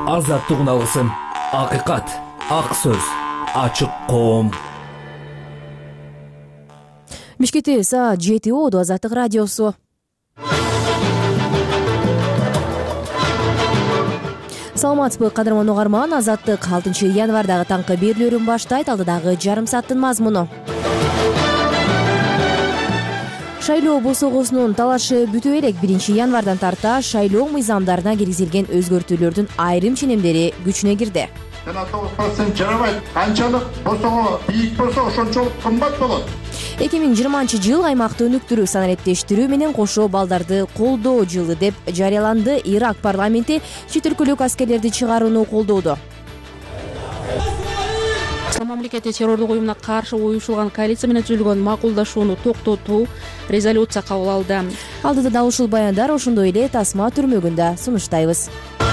Азаттыгын алгысың. Акыйкат, ак сөз, ачык коом. Бишкекте саат 7 болду. Азаттык радиосу. Саламатсызбы кадырман угарман. Азаттык 6 январдагы таңкы берүүлөрүн баштайт. Алдыдагы жарым сааттын мазмуну. Шайлоо босогосунун талашы бүтүп элек. 1 январдан тарта шайлоо мыйзамдарына киргизилген өзгөртүүлөрдүн айрым ченемдери күчүнө кирди. 9% жарабайт. Канчалык босого бийик болсо ошончолук кымбат болот. 2020 аймакты өнүктүрүү, санариптештирүү менен кошо балдарды колдоо жылы деп жарыяланды. Ирак парламенти чет өлкөлүк аскерлерди чыгарууну колдоду. Ислам мамлекети террорлук уюмуна каршы уюшулган коалиция менен түзүлгөн макулдашууну токтотуу резолюция кабыл алды. Алдыда да ушул баяндар, ошондой эле Тасма түрмөгүндө сунуштайбыз.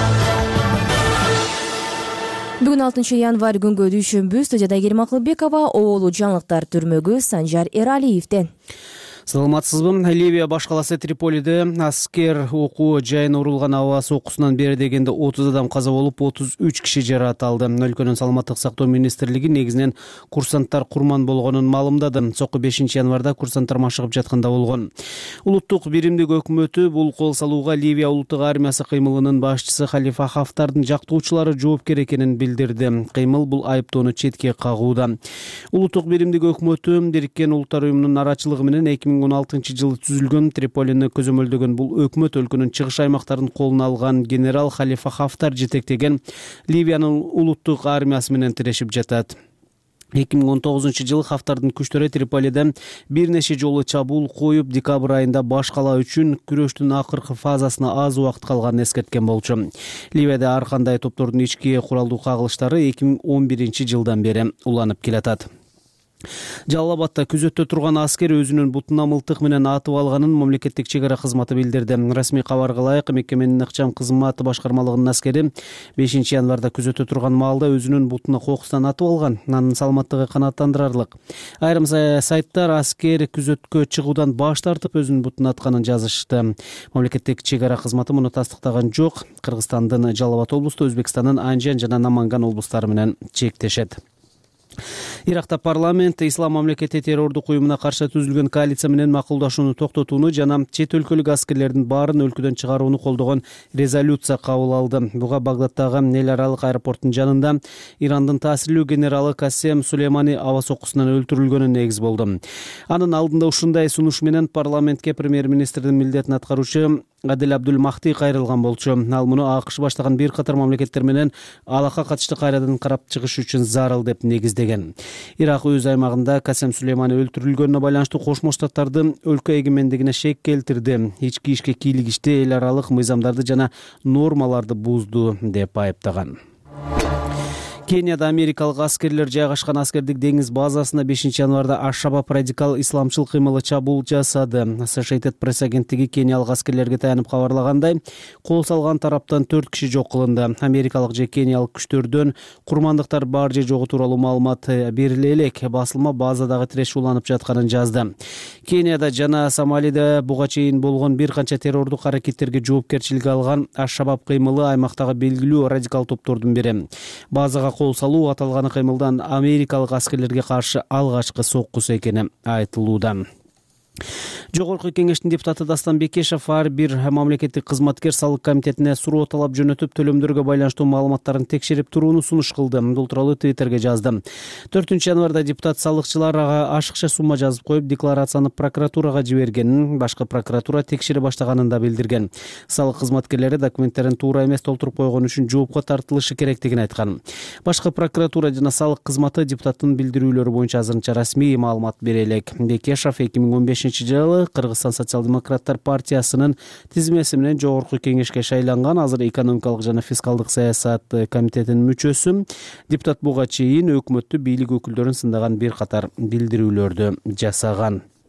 Бүгүн 6 январь күнгө дүйшөмбү. Студияда Айгерим Акылбекова, Оолу жаңылыктар түрмөгү Санжар Эралиевден. Саламатсызбы. Ливия баш каласы Триполиде аскер окуу жайына урулган аба сокусунан бери дегенде 30 адам каза болуп, 33 киши жаракат алды. Өлкөнүн саламаттык сактоо министрлиги негизинен курсанттар курман болгонун маалымдады. Сокку 5 январда курсанттар машыгып жатканда болгон. Улуттук биримдик өкмөтү бул кол салууга Ливия улуттук армиясы кыймылынын башчысы Халифа Хафтардын жактоочулары жоопкер экенин билдирди. Кыймыл бул айыптоону четке кагууда. Улуттук биримдик өкмөтү Бириккен Улуттар уюмунун арачылыгы менен 2016 жылы түзүлгөн Триполини көзөмөлдөгөн бул өкмөт өлкөнүн чыгыш аймактарын колуна алган генерал Халифа Хафтар жетектеген Ливиянын улуттук армиясы менен тирешип жатат. 2019 жылы Хафтардын күчтөрү Триполиде бир нече жолу чабуул коюп, декабрь айында баш кала үчүн күрөштүн акыркы фазасына аз убакыт калганын эскерткен болчу. Ливияда ар кандай топтордун ички куралдуу кагылыштары 2011 жылдан бери уланып келатат. Жалал-Абадта күзөттө турган аскер өзүнүн бутуна мылтык менен атып алганын мамлекеттик чек ара кызматы билдирди. Расмий кабарга ылайык, мекеменин ыкчам кызматы башкармалыгынын аскери 5 январда күзөттө турган маалда өзүнүн бутуна кокустан атып алган. Анын саламаттыгы канааттандырарлык. Айрым сайттар аскер күзөткө чыгуудан баш тартып өзүнүн бутуна атканын жазышты. Мамлекеттик чек ара кызматы муну тастыктаган жок. Кыргызстандын Жалал-Абад облусту, Өзбекстандын Анжан жана Наманган облустары менен чектешет. Иракта парламент Ислам мамлекети террордук уюмуна каршы түзүлгөн коалиция менен макулдашууну токтотууну жана чет өлкөлүк аскерлердин баарын өлкөдөн чыгарууну колдогон резолюция кабыл алды. Буга Багдадтагы эл аралык аэропорттун жанында Ирандын таасирлүү генералы Касем Сулеймани аба сокусунан өлтүрүлгөнү негиз болду. Анын алдында ушундай сунуш менен парламентке премьер-министрдин милдетин аткаруучу Адил Абдул Махти кайрылган болчу. Ал муну АКШ баштаган бир катар мамлекеттер менен алакка катышты кайрадан карап чыгыш үчүн зарыл деп негиздеген. Ирак өз аймагында Касем Сулеймани өлтүрүлгөнүнө байланыштуу Кошмо Штаттардын өлкө эгемендигине шек келтирди. Ички ишке кийлигишти, эл аралык мыйзамдарды жана нормаларды бузду деп айыптаган. Кенияда америкалык аскерлер жайгашкан аскердик деңиз базасына 5 январда Аш-Шабаб радикал исламчыл кыймылы чабуул жасады. Associated Press агенттиги кениялык аскерлерге таянып кабарлагандай, кол салган тараптан 4 киши жок кылынды. Америкалык же кениялык күчтөрдөн курмандыктар бар же жогу тууралуу маалымат бериле элек. Басылма базадагы тиреш уланып жатканын жазды. Кенияда жана Сомалиде буга чейин болгон бир канча террордук аракеттерге жоопкерчилик алган Аш-Шабаб кыймылы аймактагы белгилүү радикал топтордун бири. Базага кол салуу аталган кыймылдан америкалык аскерлерге каршы алгачкы соккусу экени айтылууда. Жогорку кеңештин депутаты Дастан Бекешев ар бир мамлекеттик кызматкер салык комитетине суроо талап жөнөтүп, төлөмдөргө байланыштуу маалыматтарын текшерип турууну сунуш кылды. Бул тууралуу Твиттерге жазды. 4 январда депутат салыкчылар ага ашыкча сумма жазып коюп, декларацияны прокуратурага жибергенин, башкы прокуратура текшере баштаганын да билдирген. Салык кызматкерлери документтерин туура эмес толтуруп койгон үчүн жоопко тартылышы керектигин айткан. Башкы прокуратура жана салык кызматы депутаттын билдирүүлөрү боюнча азырынча расмий маалымат бере элек. Бекешев 2015 жылы Кыргызстан социал-демократтар партиясынын тизмеси менен жогорку кеңешке шайланган. Азыр экономикалык жана фискалдык саясат комитетинин мүчөсү. Депутат буга чейин өкмөттү, бийлик өкүлдөрүн сындаган бир катар билдирүүлөрдү жасаган.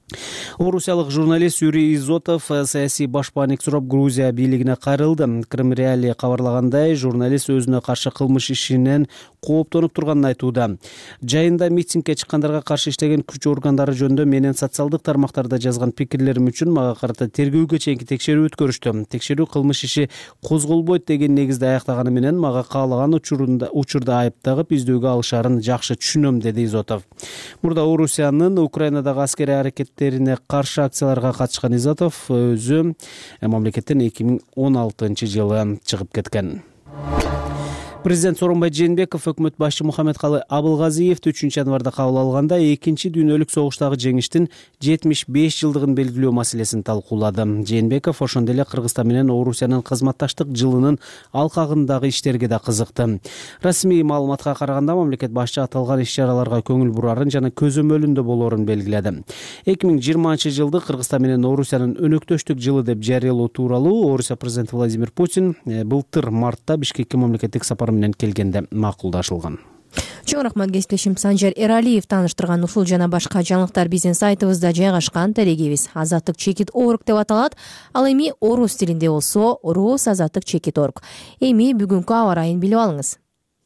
Орусиялык журналист Юрий Изотов саясий башпаанек сурап Грузия бийлигине кайрылды. Крым Реалии кабарлагандай, журналист өзүнө каршы кылмыш ишинен кооптонуп турганын айтууда. Жайында митингге чыккандарга каршы иштеген күч органдары жөнүндө менен социалдык тармактарда жазган пикирлерим үчүн мага карата тергөөгө чейинки текшерүү өткөрүштү. Текшерүү кылмыш иши козголбойт деген негизде аяктаганы менен мага каалаган учурда айыптагып издөөгө алышаарын жакшы түшүнөм, деди Изотов. Мурда Орусиянын Украинадагы аскерий аракеттерине каршы акцияларга катышкан Изотов өзү мамлекеттен 2016-жылы чыгып кеткен. Президент Сооронбай Жээнбеков өкмөт башчы Мухаммедкалы Абылгазиевди 3-январда кабыл алганда 2 дүйнөлүк согуштагы жеңиштин 75 жылдыгын белгилөө маселесин талкуулады. Жээнбеков ошондой эле Кыргызстан менен Орусиянын кызматташтык жылынын алкагындагы иштерге да кызыкты. Расмий маалыматка караганда мамлекет башчы аталган иш-чараларга көңүл бурарын жана көзөмөлүндө болоорун белгиледи. 2020-жылды Кыргызстан менен Орусиянын өнөктөштүк жылы деп жарыялоо тууралуу Орусия президенти Владимир Путин былтыр мартта Бишкекке мамлекеттик сапар менен келгенде макулдашылган. Чоң рахмат, кесиптешим Санжар Эралиев тааныштырган ушул жана башка жаңылыктар биздин сайтыбызда жайгашкан. Терегибиз azatlyk.org деп аталат. Ал эми орус тилинде болсо rus.azatlyk.org. Эми бүгүнкү аба ырайын билип алыңыз.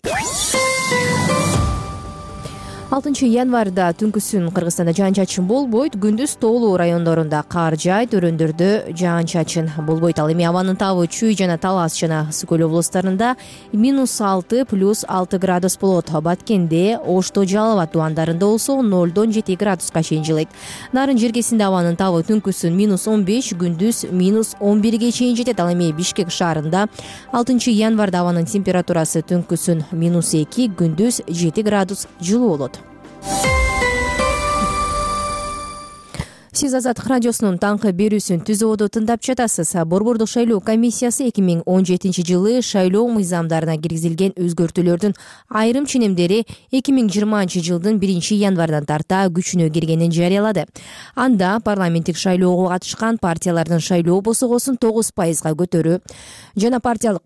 6 январда түнкүсүн Кыргызстанда жаан-чачын болбойт, күндүз тоолуу райондорунда кар жаайт, өрөөндөрдө жаан-чачын болбойт. Ал эми абанын табы Чүй жана Талас жана Ысык көл облустарында -6 +6 градус болот. Баткенде, Ошто, Жалал Абад тубандарында болсо 0-дон 7 градуска чейин жылыйт. Нарын жергесинде абанын табы түнкүсүн -15, күндүз -11ге чейин жетет. Ал эми Бишкек шаарында 6 январда абанын температурасы түнкүсүн -2, күндүз 7 градус жылуу болот. Сиз Азаттык радиосунун таңкы берүүсүн түзүүдө тыңдап жатасыз. Борбордук шайлоо комиссиясы 2017-жылы шайлоо мыйзамдарына киргизилген өзгөртүүлөрдүн айрым ченемдери 2020-жылдын 1-январдан тарта күчүнө киргенин жарыялады. Анда парламенттик шайлоого катышкан партиялардын шайлоо босогосун 9%га көтөрүү жана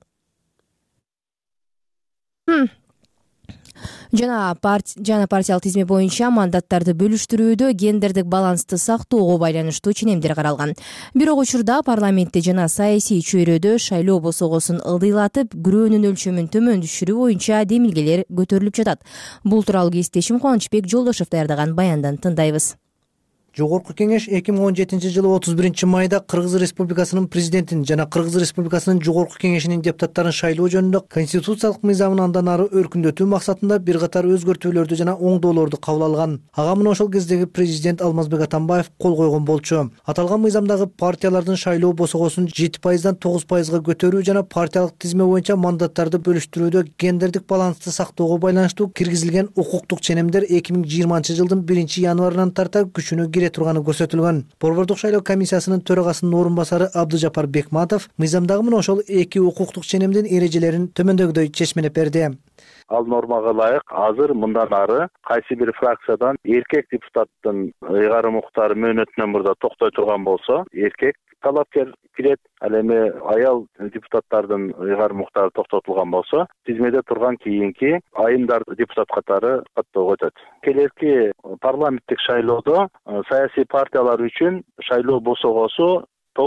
партиялык тизме боюнча мандаттарды бөлүштүрүүдө гендердик балансты сактоого байланыштуу ченемдер каралган. Бирок учурда парламентте жана саясий чөйрөдө шайлоо босогосун ылдыйлатып, күрөөнүн өлчөмүн төмөн түшүрүү боюнча демилгелер көтөрүлүп жатат. Бул тууралуу кесиптешим Кубанычбек Жолдошов даярдаган баяндан тыңдайбыз. Жогорку кеңеш 2017-жылы 31-майда Кыргыз Республикасынын президентин жана Кыргыз Республикасынын Жогорку кеңешинин депутаттарын шайлоо жөнүндө конституциялык мыйзамын андан ары өркүндөтүү максатында бир катар өзгөртүүлөрдү жана оңдоолорду кабыл алган. Ага мына ошол кездеги президент Алмазбек Атамбаев кол койгон болчу. Аталган мыйзамдагы партиялардын шайлоо босогосун 7%дан 9%га көтөрүү жана партиялык тизме боюнча мандаттарды бөлүштүрүүдө гендердик балансты сактоого байланыштуу киргизилген укуктук ченемдер 2020-жылдын 1-январынан тарта күчүнө турганы көрсөтүлгөн. Борбордук шайлоо комиссиясынын төрагасынын орун басары Абдыжапар Бекматов мыйзамдагы мына ошол эки укуктук ченемдин эрежелерин төмөндөгүдөй чечмелеп берди. Ал нормага ылайык азыр мындан ары кайсы бир фракциядан эркек депутаттын ыйгарым укуктары мөөнөтүнөн мурда токтой турган болсо, эркек талапкер кирет. Ал эми аял депутаттардын ыйгарым укуктары токтотулган болсо, тизмеде турган кийинки айымдар депутат катары каттоого өтөт. Келерки парламенттик шайлоодо саясий партиялар үчүн шайлоо босогосу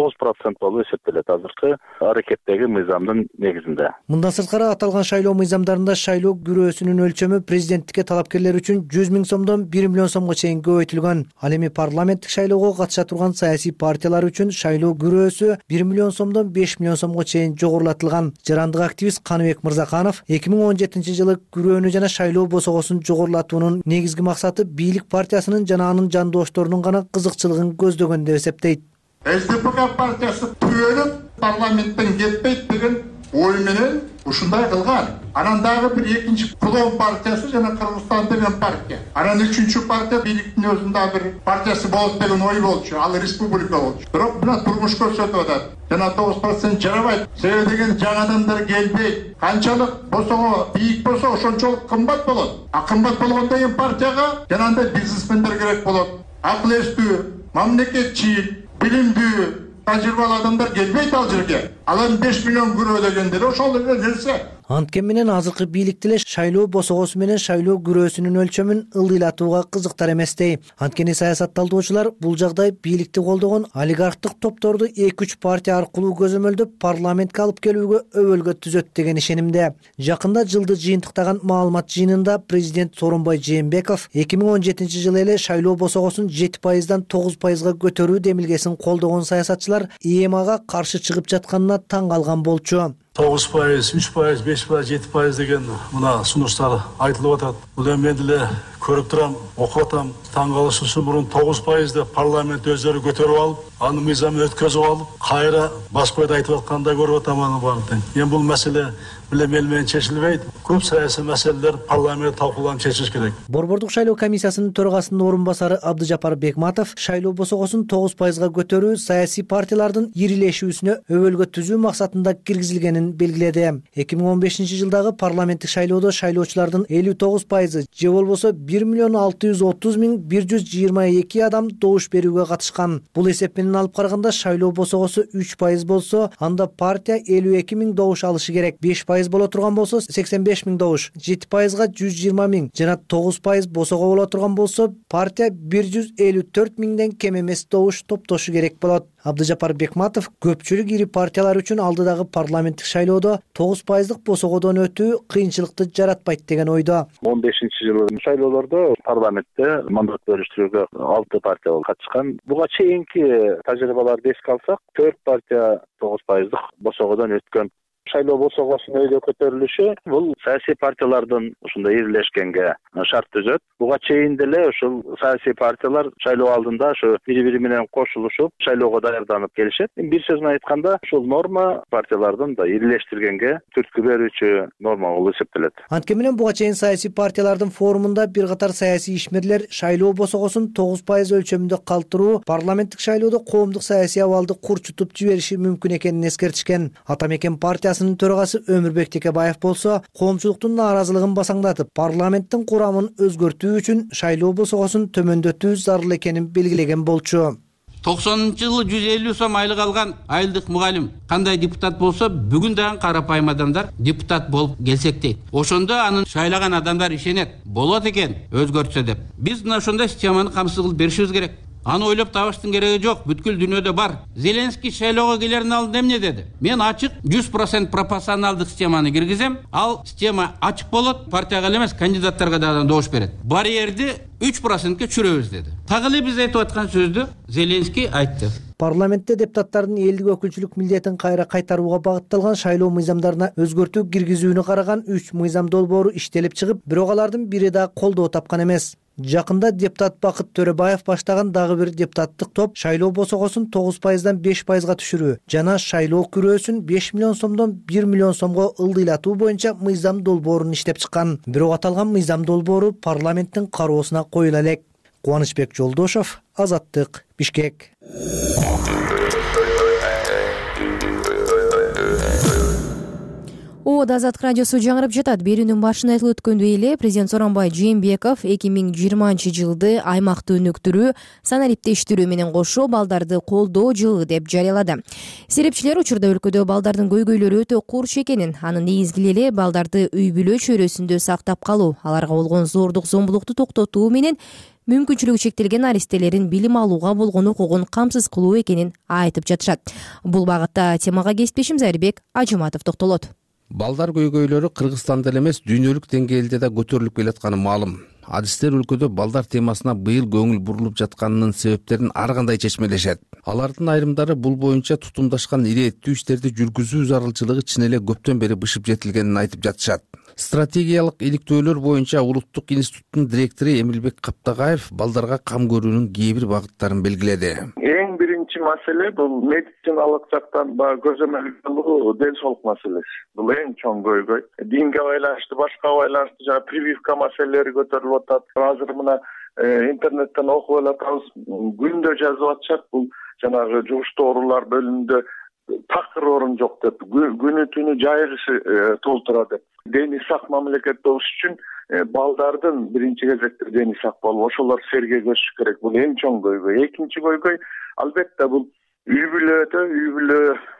9% болуп эсептелет азыркы аракеттеги мыйзамдын негизинде. Мындан сырткары аталган шайлоо мыйзамдарында шайлоо күрөөсүнүн өлчөмү президенттикке талапкерлер үчүн 100 000 сомдон 1 миллион сомго чейин көбөйтүлгөн. Ал эми парламенттик шайлоого катыша турган саясий партиялар үчүн шайлоо күрөөсү 1 миллион сомдон 5 миллион сомго чейин жогорулатылган. Жарандык активист Каныбек Мырзаканов 2017-жылы күрөөнү жана шайлоо босогосун жогорулатуунун негизги максаты бийлик партиясынын жана анын жандошторунун гана кызыкчылыгын көздөгөн деп эсептейт. СДПК партиясы түгөнүп парламенттен кетпейт деген ой менен ушундай кылган. Анан дагы бир экинчи клон партиясы жана Кыргызстан деген партия. Анан үчүнчү партия бийликтин өзүндө бир партиясы болот деген ой болчу. Ал республика болчу. Бирок мына турмуш көрсөтүп атат. Жана 9% жарабайт. Себеби деген жаңы адамдар келбейт. Канчалык босого бийик болсо ошончолук кымбат болот. А кымбат болгондон кийин партияга жанагындай бизнесмендер керек болот. Акыл эстүү, мамлекетчил, билимдүү, тажрыйбалуу адамдар келбейт ал жерге. Alan 5 milyon euro ödegендер ошол эле нерсе. Анткен менен азыркы бийликти эле шайлоо босогосу менен шайлоо күрөөсүнүн өлчөмүн ылдыйлатууга кызыктар эместей. Анткени саясатталдоочулар бул жагдай бийликти колдогон олигархтык топторду 2-3 партия аркылуу көзөмөлдөп парламентке алып келүүгө өбөлгө түзөт деген ишенимде. Жакында жылды жыйынтыктаган маалымат жыйынында президент Сооронбай Жээнбеков 2017 жылы эле шайлоо босогосун 7%дан 9%га көтөрүү демилгесин колдогон саясатчылар ИЭМАга каршы чыгып жатканына таң калган болчу. 9%, 3%, 5%, 7% деген мына сунуштар айтылып атат. Бул эми мен деле көрүп турам, окуп атам. Таң калыш үчүн мурун 9% парламент өздөрү көтөрүп алып, аны мыйзам өткөзүп алып, кайра башкойдо айтып атканда көрүп атам аны баардыгын. Эми бул маселе билем эл менен чечилбейт. Көп саясий маселелер парламент талкууланып чечилиш керек. Борбордук шайлоо комиссиясынын төрагасынын орун басары Абдыжапар Бекматов шайлоо босогосун 9%га көтөрүү саясий партиялардын ирилешүүсүнө өбөлгө түзүү максатында киргизилгенин белгиледи. 2015 жылдагы парламенттик шайлоодо шайлоочулардын 59% же болбосо 1,630,122 адам добуш берүүгө катышкан. Бул эсеп менен алып караганда шайлоо босогосу 3% болсо, анда партия 52,000 добуш алышы керек. 5% боло турган болсо 85,000 добуш, 7%га 120,000 жана 9% босого боло турган болсо партия 154,000ден кем эмес добуш топтошу керек болот. Абдыжапар Бекматов көпчүлүк ири партиялар үчүн алдыдагы парламенттик шайлоодо 9%дык босогодон өтүү кыйынчылыкты жаратпайт деген ойдо. 15-жылы шайлоолордо парламентте мандат бөлүштүрүүгө 6 партия катышкан. Буга чейинки тажрыйбаларды эске алсак, 4 партия 9%дык босогодон өткөн. Шайлоо босогосунун өйдө көтөрүлүшү бул саясий партиялардын ушундай ирилешкенге шарт түзөт. Буга чейин деле ушул саясий партиялар шайлоо алдында ушу бири-бири менен кошулушуп, шайлоого даярданып келишет. Бир сөз менен айтканда, ушул норма партиялардын да ирилештиргенге түрткү берүүчү норма болуп эсептелет. Анткени менен буга чейин саясий партиялардын форумунда бир катар саясий ишмерлер шайлоо босогосун 9% өлчөмүндө калтыруу парламенттик шайлоодо коомдук саясий абалды курчутуп жибериши мүмкүн экенин эскертишкен. Атамекен партиясынын төрагасы Өмүрбек Текебаев болсо, коомчулуктун нааразылыгын басаңдатып, парламенттин курамын өзгөртүү үчүн шайлоо босогосун төмөндөтүү зарыл экенин белгилеген болчу. 90-жылы 150 сом айлык алган айылдык мугалим кандай депутат болсо, бүгүн дагы карапайым адамдар депутат болуп келсек дейт. Ошондо анын шайлаган адамдар ишенет. Болот экен өзгөртсө деп. Биз мына ошондой системаны камсыз кылып беришибиз керек. Аны ойлоп табыштын кереги жок, бүткүл дүйнөдө бар. Зеленский шайлоого келердин алдында эмне деди? Мен ачык 100% пропорционалдык системаны киргизем, ал система ачык болот, партияга эле эмес, кандидаттарга дагы добуш берет. Барьерди 3%ке түшүрөбүз деди. Так эле биз айтып аткан сөздү Зеленский айтты. Парламентте депутаттардын элдик өкүлчүлүк милдетин кайра кайтарууга багытталган шайлоо мыйзамдарына өзгөртүү киргизүүнү караган 3 мыйзам долбоору иштелип чыгып, бирок алардын бири да колдоо тапкан эмес. Жакында депутат Бакыт Төрөбаев баштаган дагы бир депутаттык топ шайлоо босогосун 9%дан 5%га түшүрүү жана шайлоо күрөөсүн 5 миллион сомдон 1 миллион сомго ылдыйлатуу боюнча мыйзам долбоорун иштеп чыккан. Бирок аталган мыйзам долбоору парламенттин кароосуна коюла элек. Кубанычбек Жолдошов, Азаттык, Бишкек. Азаттык радиосу жаңырып жатат. Берүүнүн башында айтылып өткөндөй эле, президент Сооронбай Жээнбеков 2020 жылды аймакты өнүктүрүү, санариптештирүү менен кошо балдарды колдоо жылы деп жарыялады. Серепчилер учурда өлкөдө балдардын көйгөйлөрү өтө курч экенин, анын негизги эле балдарды үй бүлө чөйрөсүндө сактап калуу, аларга болгон зордук зомбулукту токтотуу менен мүмкүнчүлүгү чектелген аристелерин билим алууга болгон укугун камсыз кылуу экенин айтып жатышат. Бул багытта темага кесиптешим Зарибек Ажыматов токтолот. Балдар көйгөйлөрү Кыргызстанда эле эмес, дүйнөлүк деңгээлде да көтөрүлүп келатканы маалым. Адистер өлкөдө балдар темасына быйыл көңүл бурулуп жатканынын себептерин ар кандай чечмелешет. Алардын айрымдары бул боюнча тутумдашкан ирээттүү иштерди жүргүзүү зарылчылыгы чын эле көптөн бери бышып жетилгенин айтып жатышат. Стратегиялык иликтөөлөр боюнча Улуттук институттун директору Эмилбек Каптагаев балдарга кам көрүүнүн кээ бир багыттарын белгиледи. Эң биринчи маселе бул медициналык жактан көзөмөл алуу, ден соолук маселеси. Бул эң чоң көйгөй. Динге байланыштуу, башка байланыштуу жана прививка маселелери көтөрүлүп атат. Азыр мына интернеттен окуп атабыз, күндө жазып атышат. Бул жанагы жугуштуу оорулар бөлүмүндө такыр орун жок деп, күнү түнү жайгышы толтура деп. Дени сак мамлекет болуш үчүн балдардын биринчи кезекте дени сак болуп, ошолор сергегөшүш керек. Бул эң чоң көйгөй. Экинчи көйгөй албетте бул үй бүлө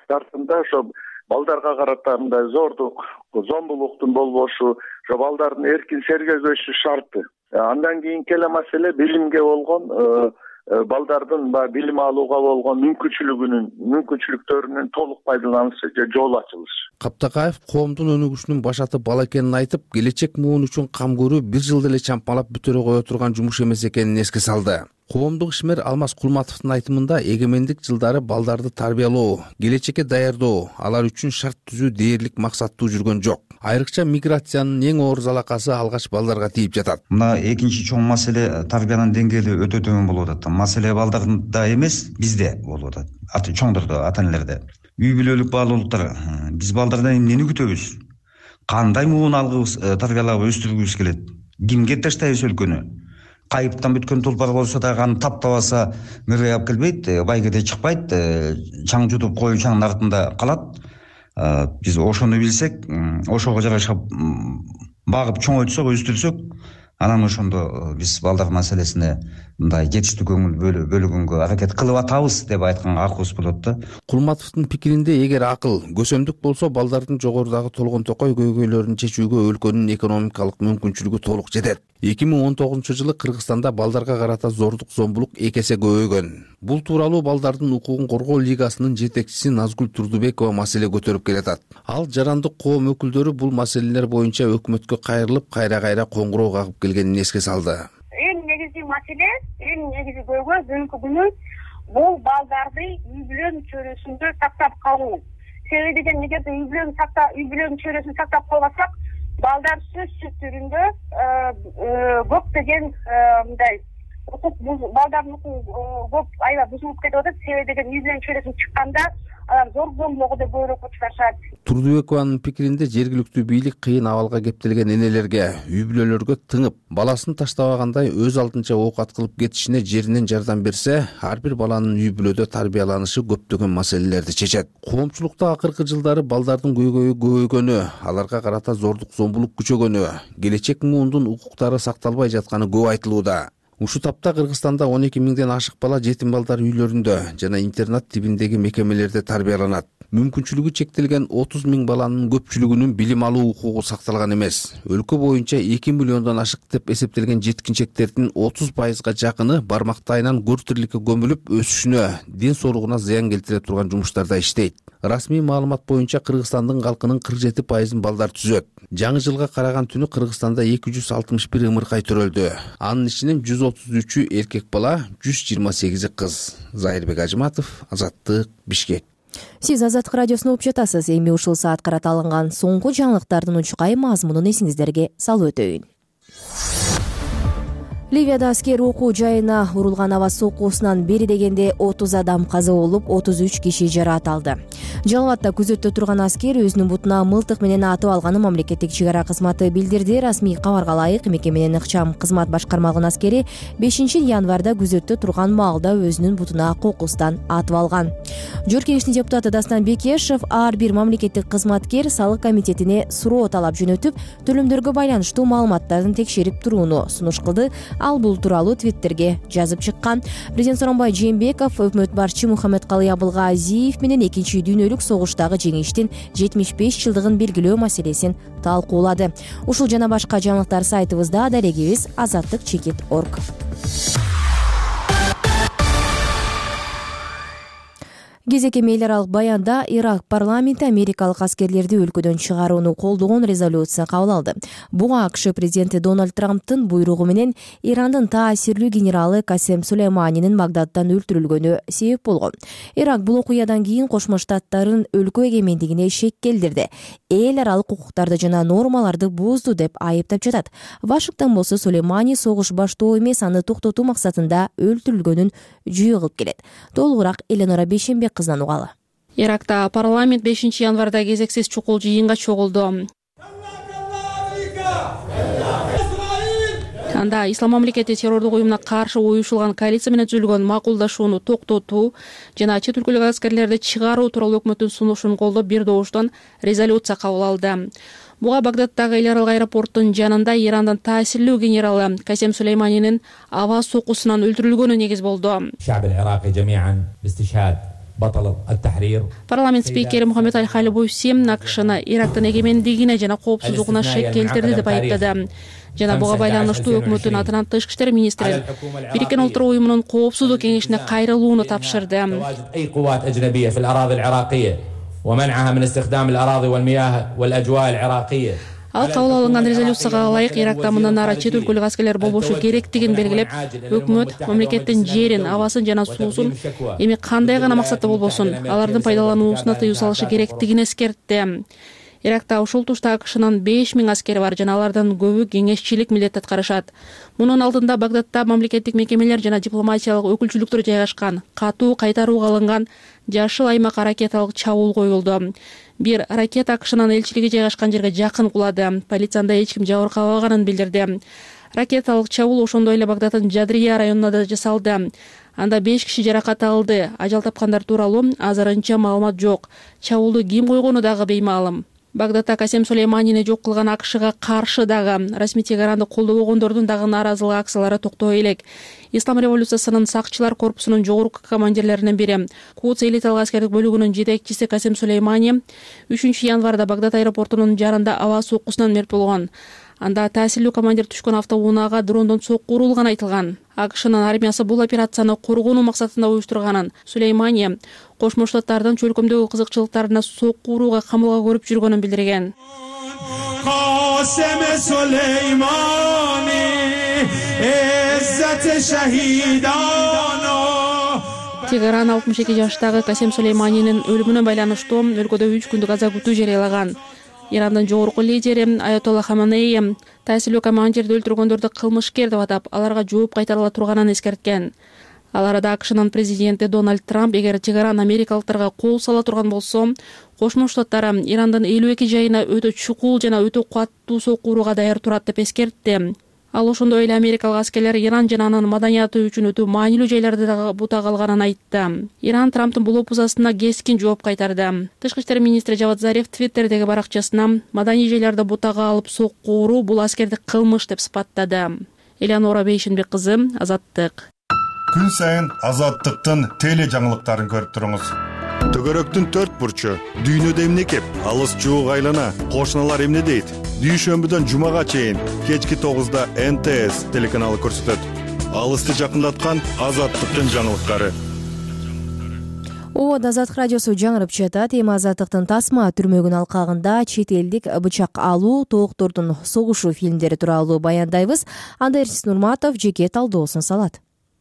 стартында ошо балдарга карата мындай зордук, зомбулуктун болбошу, ошо балдардын эркин сергегөчү шарты. Андан кийинки эле маселе билимге болгон, балдардын баягы билим алууга болгон мүмкүнчүлүктөрүнүн толук пайдаланышы же жол ачылышы. Каптакаев коомдун өнүгүшүнүн башаты бала экенин айтып, келечек муун үчүн кам көрүү бир жылда эле чампалап бүтөрө кое турган жумуш эмес экенин эске салды. Коомдук ишмер Алмаз Кулматовдун айтымында эгемендик жылдары балдарды тарбиялоо, келечекке даярдоо, алар үчүн шарт түзүү дээрлик максаттуу жүргөн жок. Айрыкча миграциянын эң оор залакасы алгач балдарга тийип жатат. Мына экинчи чоң маселе тарбиянын деңгээли өтө төмөн болуп атат. Маселе балдарда эмес, бизде болуп атат. Чоңдордо, ата-энелерде. Үй бүлөлүк баалуулуктар, биз балдардан эмнени күтөбүз? Кандай муун алгыбыз, тарбиялап өстүргүбүз келет? Кимге таштайбыз өлкөнү? Кайыптан бүткөн тулпар болсо дагы аны таптабаса мөрөй алып келбейт, байгеде чыкпайт, чаң жутуп кою чаңдын артында калат. Биз ошону билсек, ошого жараша багып чоңойтсок, өстүрсөк, анан ошондо биз балдар маселесине мындай жетиштүү көңүл бөлүгөнгө аракет кылып атабыз деп айтканга акыбыз болот да. Кулматовдун пикиринде, эгер акыл, көсөмдүк болсо, балдардын жогорудагы толгон токой көйгөйлөрүн чечүүгө өлкөнүн экономикалык мүмкүнчүлүгү толук жетет. 2019-жылы Кыргызстанда балдарга карата зордук, зомбулук 2 эсе көбөйгөн. Бул тууралуу Балдардын укугун коргоо лигасынын жетекчиси Назгүл Турдубекова маселе көтөрүп келатат. Ал жарандык коом өкүлдөрү бул маселелер боюнча өкмөткө кайрылып, кайра коңгуроо кагып келгенин эске салды. Эң негизги маселе, эң негизги көйгөй бүгүнкү күнү бул балдарды үй бүлөнүн чөйрөсүндө сактап калуу. Себеби деген эгерде үй бүлөнүн чөйрөсүн сактап калбасак, балдар сөзсүз түрүндө көптөгөн мындай балдардын укугу көп аябай бузулуп кетип атат. Себеби деген үй бүлөнүн чөйрөсүн чыкканда алар зор зомбулугу деп көбүрөөк учурашат. Турдубекованын пикиринде, жергиликтүү бийлик кыйын абалга кептелген энелерге, үй бүлөлөргө тыңып, баласын таштабагандай өз алдынча оокат кылып кетишине жеринен жардам берсе, ар бир баланын үй бүлөдө тарбияланышы көптөгөн маселелерди чечет. Коомчулукта акыркы жылдары балдардын көйгөйү көбөйгөнү, аларга карата зордук, зомбулук күчөгөнү, келечек муундун укуктары сакталбай жатканы көп айтылууда. Ушу тапта Кыргызстанда 12 миңден ашык бала жетим балдар үйлөрүндө жана интернат тибиндеги мекемелерде тарбияланат. Мүмкүнчүлүгү чектелген 30 миң баланын көпчүлүгүнүн билим алуу укугу сакталган эмес. Өлкө боюнча 2 миллиондон ашык деп эсептелген жеткинчектердин 30%га жакыны бармактайынан көр тирликке көмүлүп, өсүшүнө, ден соолугуна зыян келтире турган жумуштарда иштейт. Расмий маалымат боюнча Кыргызстандын калкынын 47%-ын балдар түзөт. Жаңы жылга караган түнү Кыргызстанда 261 ымыркай төрөлдү. Анын ичинен 133-ü эркек бала, 128-и кыз. Зайырбек Ажыматов, Азаттык, Бишкек. Сиз Азаттык радиосуна угуп жатасыз. Эми ушул саат карата алынган соңку жаңылыктардын учкай мазмунун эсиңиздерге салып өтөйүн. Ливияда аскер окуу жайына урулган аба сокуусунан бери дегенде 30 адам каза болуп, 33 киши жараат алды. Жалбатта күзөттө турган аскер өзүнүн бутуна мылтык менен атып алганын мамлекеттик чек ара кызматы билдирди. Расмий кабарга ылайык, мекеменин ыкчам кызмат башкармалыгынын аскери 5-январда күзөттө турган маалда өзүнүн бутуна кокустан атып алган. Жогорку кеңештин депутаты Дастан Бекешев ар бир мамлекеттик кызматкер салык комитетине суроо талап жөнөтүп, төлөмдөргө байланыштуу маалыматтарын текшерип турууну сунуш кылды. Ал бул тууралуу твиттерге жазып чыккан. Президент Сооронбай Жээнбеков өкмөт башчы Мухаммедкалый Абылгазиев менен экинчи дүйнөлүк согуштагы жеңиштин 75 жылдыгын белгилөө маселесин талкуулады. Ушул жана башка жаңылыктар сайтыбызда, дарегибиз azattik.org. Кезеке мейил аралык баянда Ирак парламенти америкалык аскерлерди өлкөдөн чыгарууну колдогон резолюция кабыл алды. Буга АКШ президенти Дональд Трамптын буйругу менен Ирандын таасирлүү генералы Касем Сулейманинин Багдадтан өлтүрүлгөнү себеп болгон. Ирак бул окуядан кийин Кошмо Штаттардын өлкө эгемендигине шек келдирди. Эл аралык укуктарды жана нормаларды бузду деп айыптап жатат. Вашингтон болсо Сулеймани согуш баштоо эмес, аны токтотуу максатында өлтүрүлгөнүн жүйө кылып келет. Толугураак Эленора Бейшенбек кызынан угалы. Иракта парламент 5-январда кезексиз чукул жыйынга чогулду. Анда Ислам мамлекети террордук уюмуна каршы уюшулган коалиция менен түзүлгөн макулдашууну токтотуу жана чет өлкөлүк аскерлерди чыгаруу тууралуу өкмөттүн сунушун колдоп бир добуштан резолюция кабыл алды. Буга Багдаддагы эл аралык аэропорттун жанында Ирандын таасирлүү генералы Касем Сулейманинин аба сокуусунан өлтүрүлгөнү негиз болду. Парламент спикери Мухаммед Аль-Халибуси АКШны Ирактын эгемендигине жана коопсуздугуна шек келтирди деп айттады. Жана буга байланыштуу өкмөттүн атынан тышкы иштер министри Бириккен Улуттар уюмунун коопсуздук кеңешине кайрылууну тапшырды. Ал кабыл алынган резолюцияга ылайык Иракта мындан ары чет өлкөлүк аскерлер болбошу керектигин белгилеп, өкмөт мамлекеттин жерин, абасын жана суусун эми кандай гана максатта болбосун алардын пайдалануусуна тыюу салышы керектигин эскертти. Иракта ушул тушта АКШнын 5000 аскери бар жана алардын көбү кеңешчилик милдет аткарышат. Мунун алдында Багдадта мамлекеттик мекемелер жана дипломатиялык өкүлчүлүктөр жайгашкан, катуу кайтарууга алынган жашыл аймак ракеталык чабуул коюлду. Бир ракета АКШнын элчилиги жайгашкан жерге жакын кулады. Полицияда эч ким жабыркабаганын билдирди. Ракеталык чабуул ошондой эле Багдадтын Жадрия районунда да жасалды. Анда 5 киши жаракат алды. Ажал тапкандар тууралуу азырынча маалымат жок. Чабуулду ким койгону дагы беймаалым. Багдадта Касем Сулейманини жок кылган АКШга каршы дагы расмий Тегаранды колдобогондордун дагы нааразылык акциялары токтой элек. Ислам революциясынын сакчылар корпусунун жогорку командирлеринин бири, Кудс элиталык аскердик бөлүгүнүн жетекчиси Касем Сулеймани 3 январда Багдад аэропортунун жарында аба соккусунан мерт болгон. Анда таасирлүү командир түшкөн автоунаага дрондон сокку урулганы айтылган. АКШнын армиясы бул операцияны коргонуу максатында уюштурганын Сулеймани Кошмо Штаттардын чөлкөмдөгү кызыкчылыктарына сокку урууга камылга көрүп жүргөнүн билдирген. Тегеран 62 жаштагы Касем Сулейманинин өлүмүнө байланыштуу өлкөдө 3 күндүк аза күтүү жарыялаган. Ирандын жогорку лидери Аятолла Хаманеи таасирлүү командирди өлтүргөндөрдү кылмышкер деп атап, аларга жооп кайтарыла турганын эскерткен. Ал арада АКШнын президенти Дональд Трамп эгер Тегеран америкалыктарга кол сала турган болсо, Кошмо Штаттары Ирандын 52 жайына өтө чукул жана өтө каттуу сокку урууга даяр турат деп эскертти. Ал ошондой эле америкалык аскерлер Иран жана анын маданияты үчүн өтө маанилүү жайларды дагы бута калганын айтты. Иран Трамптын бул опузасына кескин жооп кайтарды. Тышкы иштер министри Жавад Зариф Твиттердеги баракчасына маданий жайларды бутага алып сокку уруу бул аскердик кылмыш деп сыпаттады. Элеонора Бейшенбек кызы, Азаттык. Күн сайын Азаттыктын теле жаңылыктарын көрүп туруңуз. Төгөрөктүн 4 бурчу, дүйнөдө эмне кеп, алыс жуук айлана, кошуналар эмне дейт? Дүйшөмбүдөн жумага чейин кечки 9-да НТС телеканалы көрсөтөт. Алысты жакындаткан Азаттыктын жаңылыктары. Азаттык радиосу жаңырып жатат. Эми Азаттыктын тасма түрмөгүнүн алкагында чет элдик бычак алуу, тооктордун согушу фильмдери тууралуу баяндайбыз. Анда Эрсис Нурматов жеке талдоосун салат.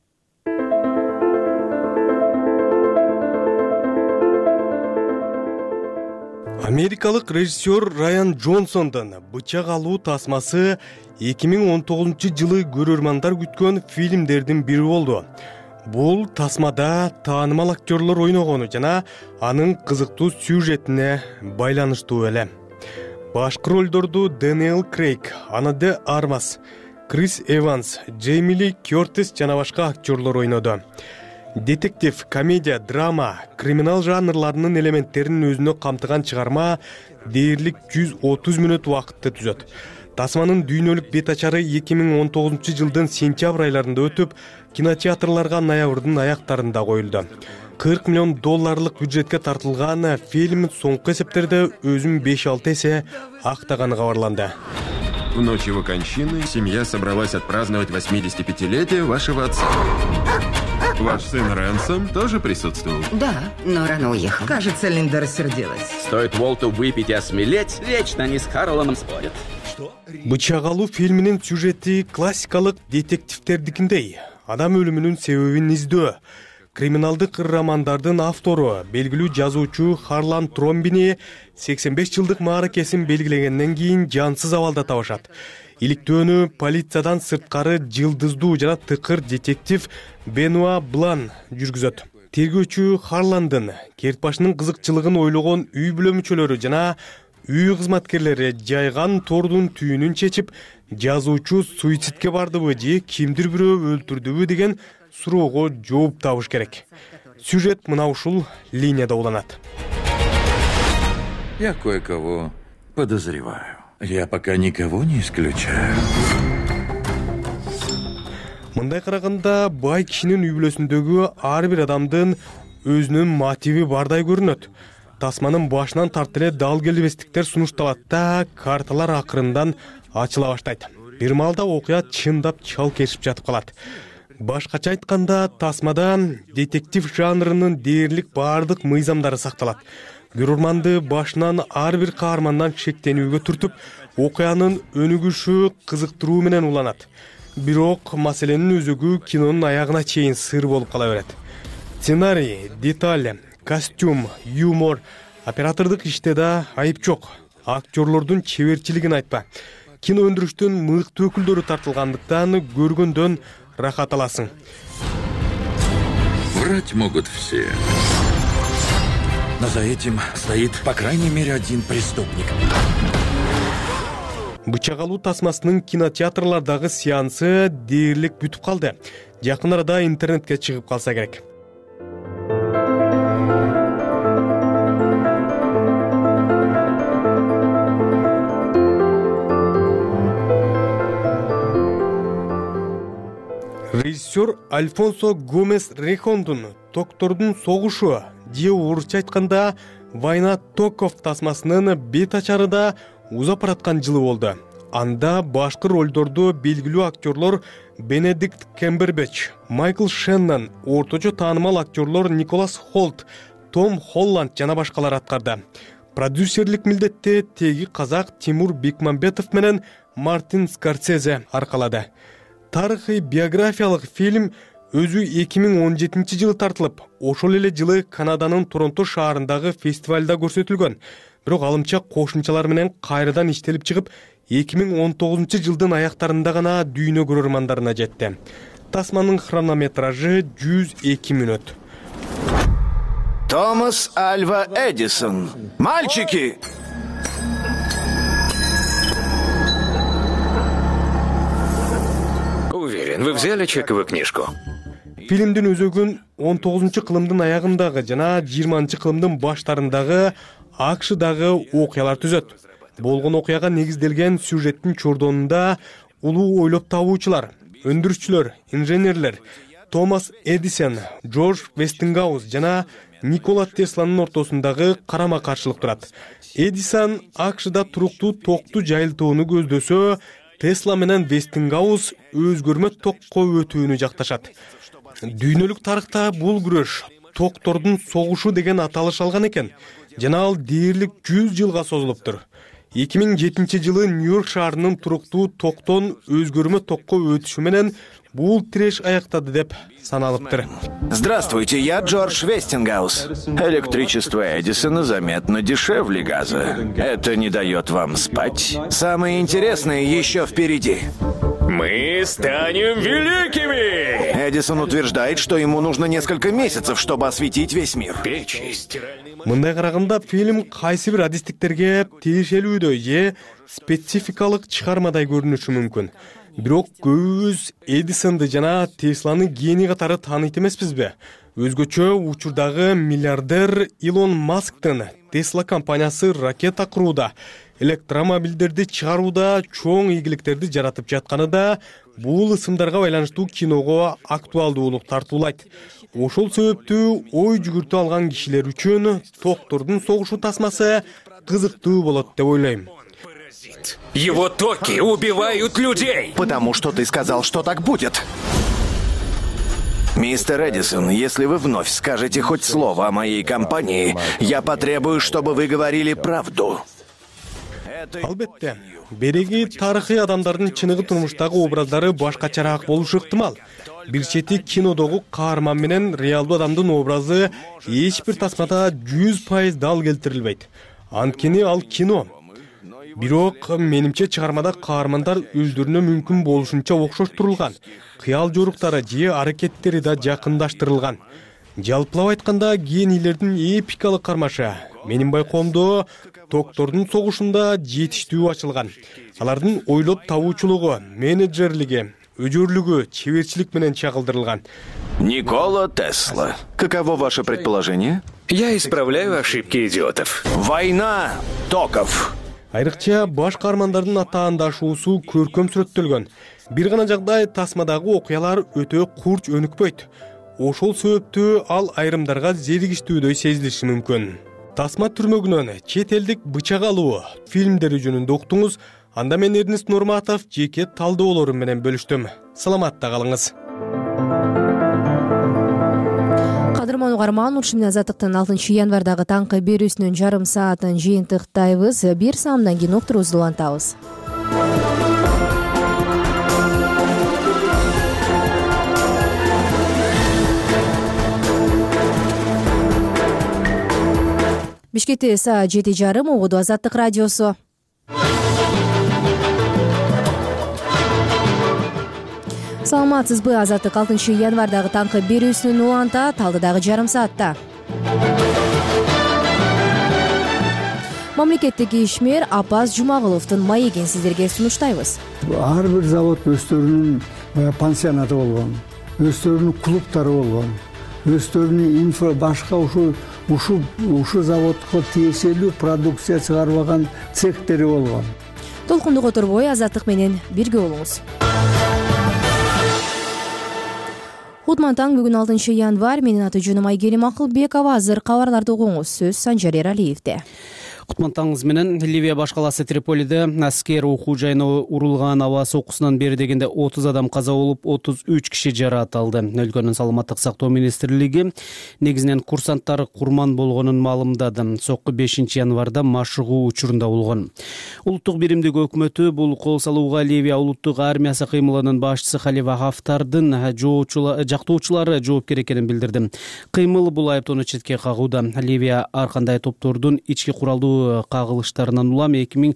Америкалык режиссер Райан Джонсондун бычак алуу тасмасы 2019-жылы көрөрмандар күткөн фильмдердин бири болду. Бул тасмада таанымал актерлор ойногону жана анын кызыктуу сюжетине байланыштуу эле. Башкы ролдорду Дэниел Крейг, Ана де Армас, Крис Эванс, Джейми Ли Кёртис жана башка актерлор ойноду. Детектив, комедия, драма, криминал жанрларынын элементтерин өзүнө камтыган чыгарма дээрлик 130 мүнөт убакытты түзөт. Тасманын дүйнөлүк бет ачары 2019-жылдын сентябрь айларында өтүп, кинотеатрларга ноябрдын аяктарында коюлду. $40 миллион бюджетке тартылган фильм соңку эсептерде өзүн 5-6 эсе актаганы кабарланды. В ночь его кончины семья собралась отпраздновать 85-летие вашего отца. Ваш сын Рэнсом тоже присутствовал? Да, но рано уехал. Кажется, Линда рассердилась. Стоит Уолту выпить и осмелеть, вечно они с Харланом спорят. Бычак алуу фильминин сюжети классикалык детективтердикиндей. Адам өлүмүнүн себебин издөө. Криминалдык романдардын автору, белгилүү жазуучу Харлан Тромбини 85 жылдык мааракесин белгилегенден кийин жансыз абалда табышат. Иликтөөнү полициядан сырткары жылдыздуу жана тыкыр детектив Бенуа Блан жүргүзөт. Тергөөчү Харландын кертбашынын кызыкчылыгын ойлогон үй бүлө мүчөлөрү жана үй кызматкерлери жайган тордун түйүнүн чечип, жазуучу суицидке бардыбы же кимдир бирөө өлтүрдүбү деген суроого жооп табыш керек. Сюжет мына ушул линияда уланат. Я кое-кого подозреваю. Я пока никого не исключаю. Мындай караганда бай кишинин үй бүлөсүндөгү ар бир адамдын өзүнүн мотиви бардай көрүнөт. Тасманын башынан тарт эле дал келбестиктер сунушталат да карталар акырындан ачыла баштайт. Бир маалда окуя чындап чал кешип жатып калат. Башкача айтканда, тасмада детектив жанрынын дээрлик баардык мыйзамдары сакталат. Көрөрманды башынан ар бир каармандан шектенүүгө түртүп, окуянын өнүгүшү кызыктыруу менен уланат. Бирок маселенин өзөгү кинонун аягына чейин сыр болуп кала берет. Сценарий, деталь, костюм, юмор, оператордук иште да айып жок. Актерлордун чеберчилигин айтпа. Кино өндүрүштүн мыкты өкүлдөрү тартылгандыктан көргөндөн рахат аласың. Врать могут все. Но за этим стоит, по крайней мере, один преступник. Бычак алуу тасмасынын кинотеатрлардагы сеансы дээрлик бүтүп калды. Жакын арада интернетке чыгып калса керек. Режиссер Альфонсо Гомес Рейхондун «Токтордун согушу» же орусча айтканда «Война токов» тасмасынын бет ачары да узап бараткан жылы болду. Анда башкы ролдорду белгилүү актерлор Бенедикт Камбербэтч, Майкл Шеннон, орточо таанымал актерлор Николас Холт, Том Холланд жана башкалар аткарды. Продюсерлик милдетти теги казак Тимур Бекмамбетов менен Мартин Скорсезе аркалады. Тарыхый биографиялык фильм өзү 2017 жылы тартылып, ошол эле жылы Канаданын Торонто шаарындагы фестивалда көрсөтүлгөн. Бирок алымча кошумчалар менен кайрадан иштелип чыгып, 2019 жылдын аяктарында гана дүйнө көрөрмандарына жетти. Тасманын хронометражы 102 мүнөт. Томас Альва Эдисон. Мальчики! Уверен, вы взяли чековую книжку? Фильмдин өзөгүн 19-кылымдын аягындагы жана 20-кылымдын баштарындагы АКШдагы окуялар түзөт. Болгон окуяга негизделген сюжеттин чордонунда улуу ойлоп табуучулар, өндүрүшчүлөр, инженерлер Томас Эдисон, Джордж Вестингаус жана Никола Тесланын ортосундагы карама-каршылык турат. Эдисон АКШда туруктуу токту жайылтууну көздөсө, Тесла менен Вестингаус өзгөрмө токко өтүүнү жакташат. Дүйнөлүк тарыхта бул күрөш «Токтордун согушу» деген аталыш алган экен. Жана ал дээрлик 100 жылга созулуптур. 2007 жылы Нью-Йорк шаарынын туруктуу токтон өзгөрмө токко өтүшү менен бул тиреш аяктады деп саналыптыр. Здравствуйте, я Джордж Вестингаус. Электричество Эдисона заметно дешевле газа. Это не дает вам спать. Самое интересное еще впереди. Мы станем великими! Эдисон утверждает, что ему нужно несколько месяцев, чтобы осветить весь мир. Мындай караганда фильм кайсы бир адистиктерге тиешелүүдөй же спецификалык чыгармадай көрүнүшү мүмкүн. Бирок көбүбүз Эдисонду жана Тесланы гений катары тааныйт эмеспизби? Өзгөчө учурдагы миллиардер Илон Масктын Тесла компаниясы ракета курууда, электромобилдерди чыгарууда чоң ийгиликтерди жаратып жатканы да бул ысымдарга байланыштуу киного актуалдуулук тартуулайт. Ошол себептүү ой жүгүртү алган кишилер үчүн «Токтордун согушу» тасмасы кызыктуу болот деп ойлойм. Его токи убивают людей! Потому что ты сказал, что так будет. Мистер Эдисон, если вы вновь скажете хоть слово о моей компании, я потребую, чтобы вы говорили правду. Албетте, береги тарыхый адамдардын чыныгы турмуштагы образдары башкачараак болушу ыктымал. Бир чети кинодогу каарман менен реалдуу адамдын образы эч бир тасмада 100% дал келтирилбейт. Анткени ал кино. Бирок менимче чыгармада каармандар өздөрүнө мүмкүн болушунча окшоштурулган. Кыял жоруктары же аракеттери да жакындаштырылган. Жалпылап айтканда генийлердин эпикалык кармашы менин байкоомдо Токтордун согушунда жетиштүү ачылган. Алардын ойлоп табуучулугу, менеджерлиги, өжөрлүгү, чеберчилик менен чагылдырылган. Никола Тесла. Каково ваше предположение? Я исправляю ошибки идиотов. Война токов. Айрыкча баш каармандардын атаандашуусу көркөм сүрөттөлгөн. Бир гана жагдай тасмадагы окуялар өтө курч өнүкпөйт. ошол себептүү ал айрымдарга зеригиштүүдөй сезилиши мүмкүн. Тасма түрмөгүнөн чет элдик бычак алуу фильмдери жөнүндө уктуңуз. Анда мен Эрнест Нурматов жеке талдоолорум менен бөлүштүм. Саламатта калыңыз. Кадырман угарман, Урушум менен Азаттыктын 6 январдагы таңкы берүүсүнүн жарым саатын жыйынтыктайбыз. Бир саамдан кийин уктуруубузду улантабыз. Бишкекте саат 7:30 угуду Азаттык радиосу. Саламатсызбы? Азаттык 6 январдагы таңкы берүүсүнүн улантат. Алдыдагы жарым саатта мамлекеттик ишмер Апаз Жумагуловдун маегин сиздерге сунуштайбыз. Ар бир завод өздөрүнүн пансионаты болгон, өздөрүнүн клубтары болгон, өздөрүнүн башка ушу заводко тиешелүү продукция чыгарбаган цехтери болгон. Толкунду которбой Азаттык менен бирге болуңуз. Кутман таң, бүгүн 6 январь. Менин аты жөнүм Айгерим Акылбекова. Азыр кабарларды угуңуз. Сөз Санжар Эралиевде. Кутман таңыңыз менен. Ливия башкаласы Триполиде аскер окуу жайына урулган аба сокусунан бери дегенде 30 адам каза болуп, 33 киши жараат алды. Өлкөнүн саламаттык сактоо министрлиги негизинен курсанттар курман болгонун маалымдады. Сокку 5 январда машыгуу учурунда болгон. Улуттук биримдик өкмөтү бул кол салууга Ливия улуттук армиясы кыймылынын башчысы Халифа Хафтардын жактоочулары жоопкер экенин билдирди. Кыймыл бул айыптоону четке кагууда. Ливия ар кандай топтордун ички куралдуу кагылыштарынан улам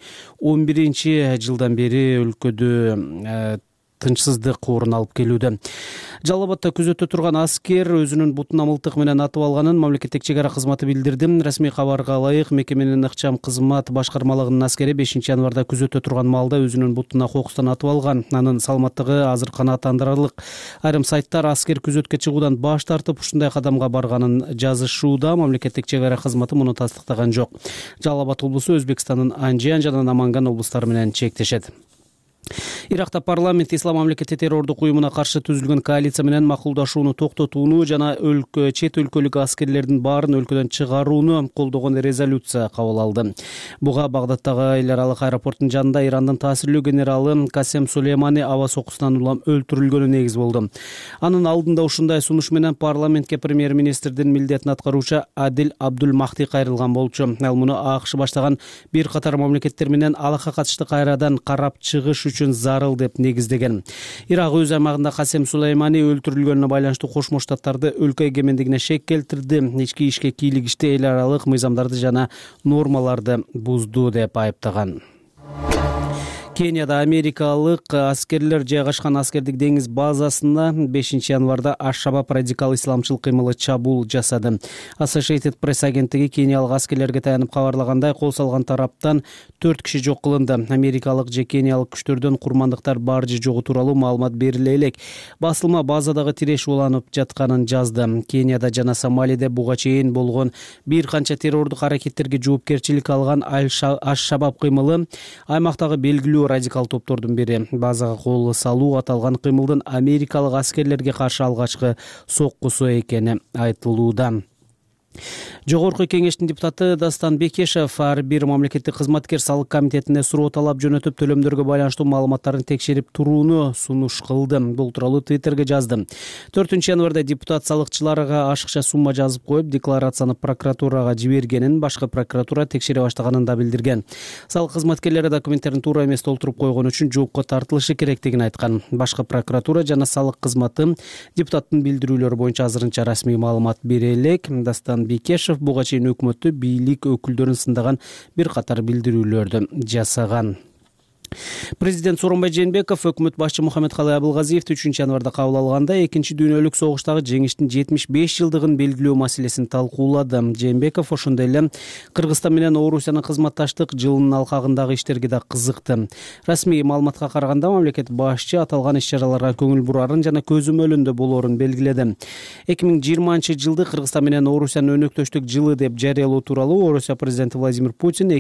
2011 жылдан бери өлкөдө тынчсыздык орун алып келүүдө. Жалал Абадда күзөтө турган аскер өзүнүн бутуна мылтык менен атып алганын мамлекеттик чек ара кызматы билдирди. Расмий кабарга ылайык, мекеменин ыкчам кызмат башкармалыгынын аскери 5 январда күзөтө турган маалда өзүнүн бутуна кокустан атып алган. Анын саламаттыгы азыр канааттандырарлык. Айрым сайттар аскер күзөткө чыгуудан баш тартып, ушундай кадамга барганын жазышууда. Мамлекеттик чек ара кызматы муну тастыктаган жок. Жалал Абад облусу Өзбекстандын Анжиан жана Наманган облустары менен чектешет. Иракта парламент ислам мамлекети террордук уюмуна каршы түзүлгөн коалиция менен макулдашууну токтотууну жана чет өлкөлүк аскерлердин баарын өлкөдөн чыгарууну колдогон резолюция кабыл алды. Буга Багдаддагы эл аралык аэропорттун жанында Ирандын таасирлүү генералы Касем Сулеймани аба сокусунан улам өлтүрүлгөнү негиз болду. Анын алдында ушундай сунуш менен парламентке премьер-министрдин милдетин аткаруучу Адил Абдул Махди кайрылган болчу. Ал муну АКШ баштаган бир катар мамлекеттер менен алакка катышты кайрадан карап чыгыш үчүн зарыл деп негиздеген. Ирак өз аймагында Касем Сулеймани өлтүрүлгөнүнө байланыштуу Кошмо Штаттарды өлкө эгемендигине шек келтирди, ички ишке кийлигишти, эл аралык мыйзамдарды жана нормаларды бузду деп айыптаган. Кенияда америкалык аскерлер жайгашкан аскердик деңиз базасына 5 январда Аш-Шабаб радикал исламчыл кыймылы чабуул жасады. Associated Press агенттиги кениялык аскерлерге таянып кабарлагандай, кол салган тараптан 4 киши жок кылынды. Америкалык же кениялык күчтөрдөн курмандыктар бар же жогу тууралуу маалымат бериле элек. Басылма базадагы тиреш уланып жатканын жазды. Кенияда жана Сомалиде буга чейин болгон бир канча террордук аракеттерге жоопкерчилик алган Аш-Шабаб кыймылы аймактагы белгилүү радикал топтордун бири. Базага кол салуу аталган кыймылдын америкалык аскерлерге каршы алгачкы соккусу экени айтылууда. Жогорку кеңештин депутаты Дастан Бекешев ар бир мамлекеттик кызматкер салык комитетине суроо талап жөнөтүп, төлөмдөргө байланыштуу маалыматтарын текшерип турууну сунуш кылды. Бул тууралуу Твиттерге жазды. 4 январда депутат салыкчыларга ашыкча сумма жазып коюп, декларацияны прокуратурага жибергенин, башкы прокуратура текшере баштаганын да билдирген. Салык кызматкерлери документтерин туура эмес толтуруп койгон үчүн жоопко тартылышы керектигин айткан. Башкы прокуратура жана салык кызматы депутаттын билдирүүлөрү боюнча азырынча расмий маалымат бере элек. Дастан Бекешев буга чейин өкмөттү, бийлик өкүлдөрүн сындаган бир катар билдирүүлөрдү жасаган. Президент Сооронбай Жээнбеков өкмөт башчы Мухаммедкалый Абылгазиевди 3 январда кабыл алганда 2-дүйнөлүк согуштагы жеңиштин 75 жылдыгын белгилөө маселесин талкуулады. Жээнбеков ошондой эле Кыргызстан менен Орусиянын кызматташтык жылынын алкагындагы иштерге да кызыкты. Расмий маалыматка караганда мамлекет башчы аталган иш-чараларга көңүл бурарын жана көзөмөлүндө болоорун белгиледи. 2020-жылды Кыргызстан менен Орусиянын өнөктөштүк жылы деп жарыялоо тууралуу Орусия президенти Владимир Путин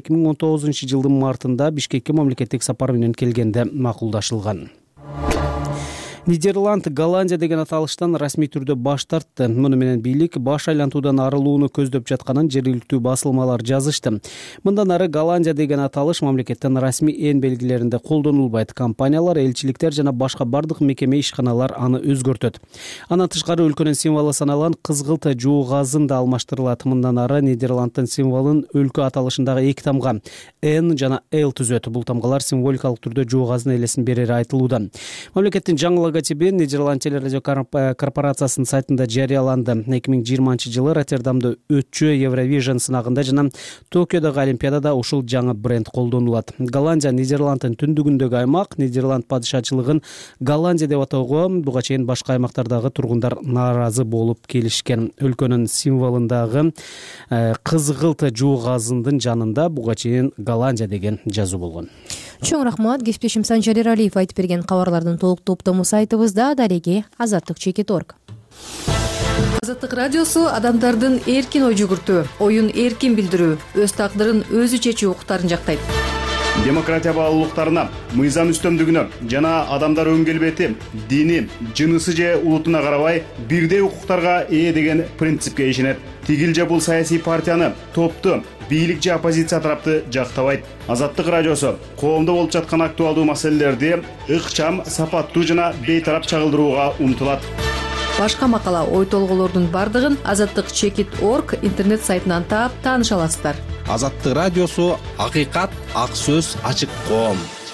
2019-жылдын мартында Бишкекке мамлекеттик сапар менен келгенде макулдашылган. Нидерланд Голландия деген аталыштан расмий түрдө баш тартты. Муну менен бийлик баш айлантуудан арылууну көздөп жатканын жергиликтүү басылмалар жазышты. Мындан ары Голландия деген аталыш мамлекеттин расмий эн белгилеринде колдонулбайт. Компаниялар, элчиликтер жана башка бардык мекеме ишканалар аны өзгөртөт. Андан тышкары өлкөнүн символу саналган кызгылт жуу газын да алмаштырылат. Мындан ары Нидерланддын символун өлкө аталышындагы эки тамга N жана L түзөт. Бул тамгалар символикалык түрдө жуу газынын элесин берери айтылууда. Мамлекеттин жаңы логотипи Нидерланд телерадио корпорациясынын сайтында жарыяланды. 2020-жылы Роттердамда өтчү Евровижн сынагында жана Токиодогу Олимпиадада ушул жаңы бренд колдонулат. Голландия Нидерланддын түндүгүндөгү аймак. Нидерланд падышачылыгын Голландия деп атоого буга чейин башка аймактардагы тургундар нааразы болуп келишкен. Өлкөнүн символундагы кызгылт жуу газындын жанында буга чейин Голландия деген жазуу болгон. Чоң рахмат. Кесиптешим Санжар Эралиев айтып берген кабарлардын толук топтому сайтыбызда, дареги azаттык.org. Азаттык радиосу адамдардын эркин ой жүгүртүү, оюн эркин билдирүү, өз тагдырын өзү чечүү укуктарын жактайт. Демократия баалуулуктарына, мыйзам үстөмдүгүнө жана адамдар өң келбети, дини, жынысы же улутуна карабай бирдей укуктарга ээ деген принципке ишенет. Тигил же бул саясий партияны, топту, бийлик же оппозиция тарапты жактабайт. Азаттык радиосу коомдо болуп жаткан актуалдуу маселелерди ыкчам, сапаттуу жана бейтарап чагылдырууга умтулат. Башка макала, ой толгоолордун бардыгын azаттык.org интернет сайтынан таап тааныша аласыздар. Азаттык радиосу акыйкат, ак сөз, ачык коом.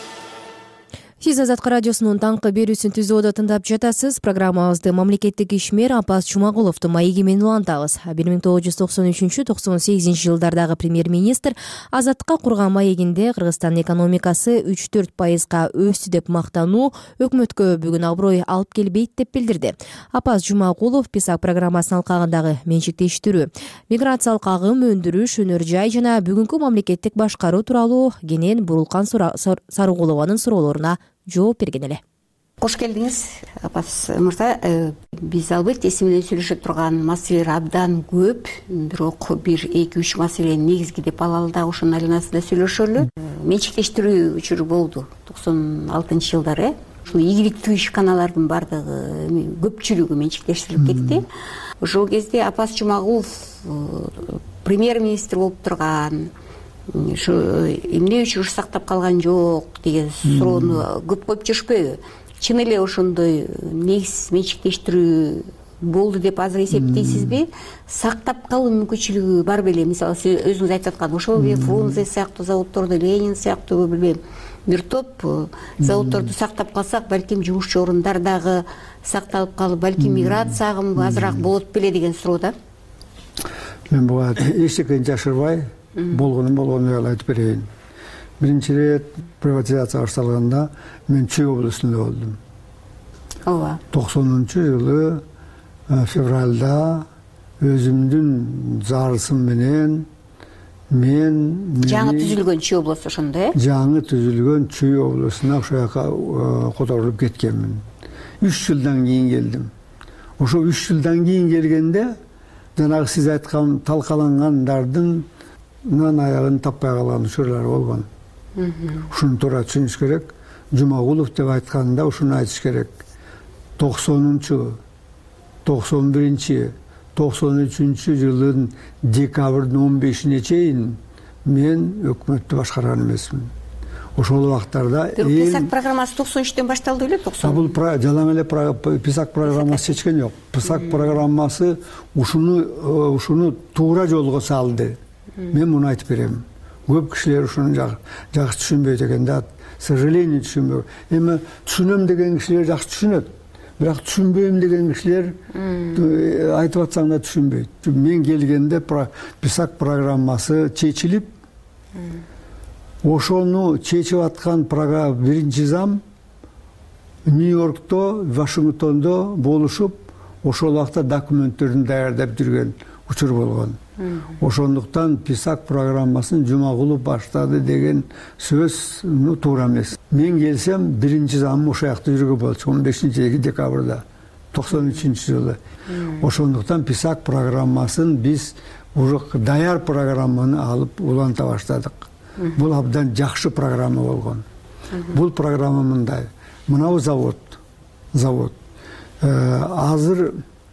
Сиз Азаттык радиосунун таңкы берүүсүн түзүүдө тыңдап жатасыз. Программабызды мамлекеттик ишмер Апаз Жумагуловдун маеги менен улантабыз. 1993-98 жылдардагы премьер-министр Азаттыкка курган маегинде Кыргызстандын экономикасы 3-4% өстү деп мактануу өкмөткө бүгүн аброй алып келбейт деп билдирди. Апаз Жумагулов ПИСАК программасынын алкагындагы менчиктештирүү, миграциялык агым, өндүрүш, өнөр жай жана бүгүнкү мамлекеттик башкаруу тууралуу кенен Бурулкан Сарыгулованын суроолоруна жооп берген эле. Кош келдиңиз, Апаз мырза. Биз албетте сиз менен сүйлөшө турган маселелер абдан көп, бирок 1-2-3 маселени негизги деп алалы да ошонун айланасында сөйлөшөлү. Менчиктештирүү учуру болду 96-жылдары. Ушул ийгиликтүү ишканалардын бардыгы, көпчүлүгү менчиктештирилип кетти. Ошол кезде Апаз Жумагулов премьер-министр болуп турган, ушу эмне үчүн сактап калган жок деген суроону көп коюп жүрүшпөйбү? Чын эле ошондой негизсиз менчиктештирүү болду деп азыр эсептейсизби? Сактап калуу мүмкүнчүлүгү бар беле? Мисалы, сиз өзүңүз айтып аткан ошол Фрунзе сыяктуу заводдорду, Ленин сыяктуу, билбейм, бир топ заводдорду сактап калсак, балким жумушчу орундар дагы сакталып калып, балким миграция агымы азыраак болот беле деген суроо да. Мен буга эчтекени жашырбай, болгонун айтып берейин. Биринчи ирет приватизация башталганда мен Чүй областында болдум. Ооба. 90-жылы февралда өзүмдүн зарысым менен мен жаңы түзүлгөн Чүй областу ошондо, э? Жаңы түзүлгөн Чүй областына ошол жака которулуп кеткенмин. 3 жылдан кийин келдим. Ошо 3 жылдан кийин келгенде жанагы сиз айткан талкалангандардын аягын таппай калган учурлар болгон. Ушуну туура түшүнүш керек. Жумагулов деп айтканда ушуну айтыш керек. 90-91, 93 жылдын декабрдын 15-ине чейин мен өкмөттү башкарган эмесмин. Ошол убактарда ПИСАК программасы 93-төн башталды беле? 90. Бул жалаң эле ПИСАК программасы чечкен жок. ПИСАК программасы ушуну туура жолго салды. Мен муну айтып берем. Көп кишилер ушуну жакшы түшүнбөйт экен да. К сожалению, түшүнбөйт. Эми түшүнөм деген кишилер жакшы түшүнөт. Бирок түшүнбөйм деген кишилер айтып атсаң да түшүнбөйт. Мен келгенде ПИСАК программасы чечилип, ошону чечип аткан биринчи зам Нью-Йоркто, Вашингтондо болушуп, ошол убакта документтерин даярдап жүргөн учур болгон. Ошондуктан ПИСАК программасын Жумагулов баштады деген сөз туура эмес. Мен келсем, биринчи замым ошол жакта жүргөн болчу 15 декабрда 93-жылы. Ошондуктан ПИСАК программасын биз уже даяр программаны алып уланта баштадык. Бул абдан жакшы программа болгон. Бул программа мындай. Мынау завод завод. Азыр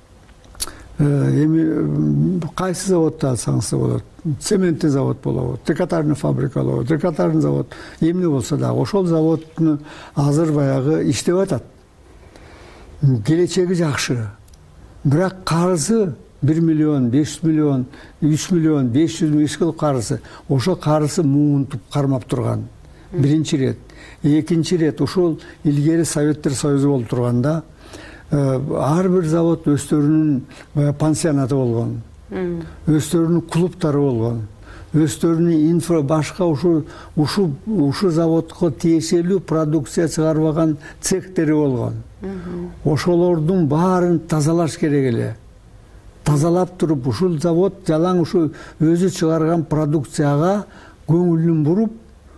эми кайсы заводду алсаңыз да болот. Цементтин завод болобу, трикотажный фабрика болобу, трикотажный завод эмне болсо дагы ошол заводтун азыр баягы иштеп атат. Келечеги жакшы. Бирок карызы 1 миллион, 5 миллион, 3 миллион, 500 миң кылып карызы. Ошо карызы муунтуп кармап турган. Биринчи ирет. Экинчи ирет ошол илгери Советтер Союзу болуп турганда ар бир завод өздөрүнүн пансионаты болгон. Өздөрүнүн клубтары болгон. Өздөрүнүн башка ушу заводко тиешелүү продукция чыгарбаган цехтери болгон. Ошолордун баарын тазалаш керек эле. Тазалап туруп ушул завод жалаң ушу өзү чыгарган продукцияга көңүлүн буруп,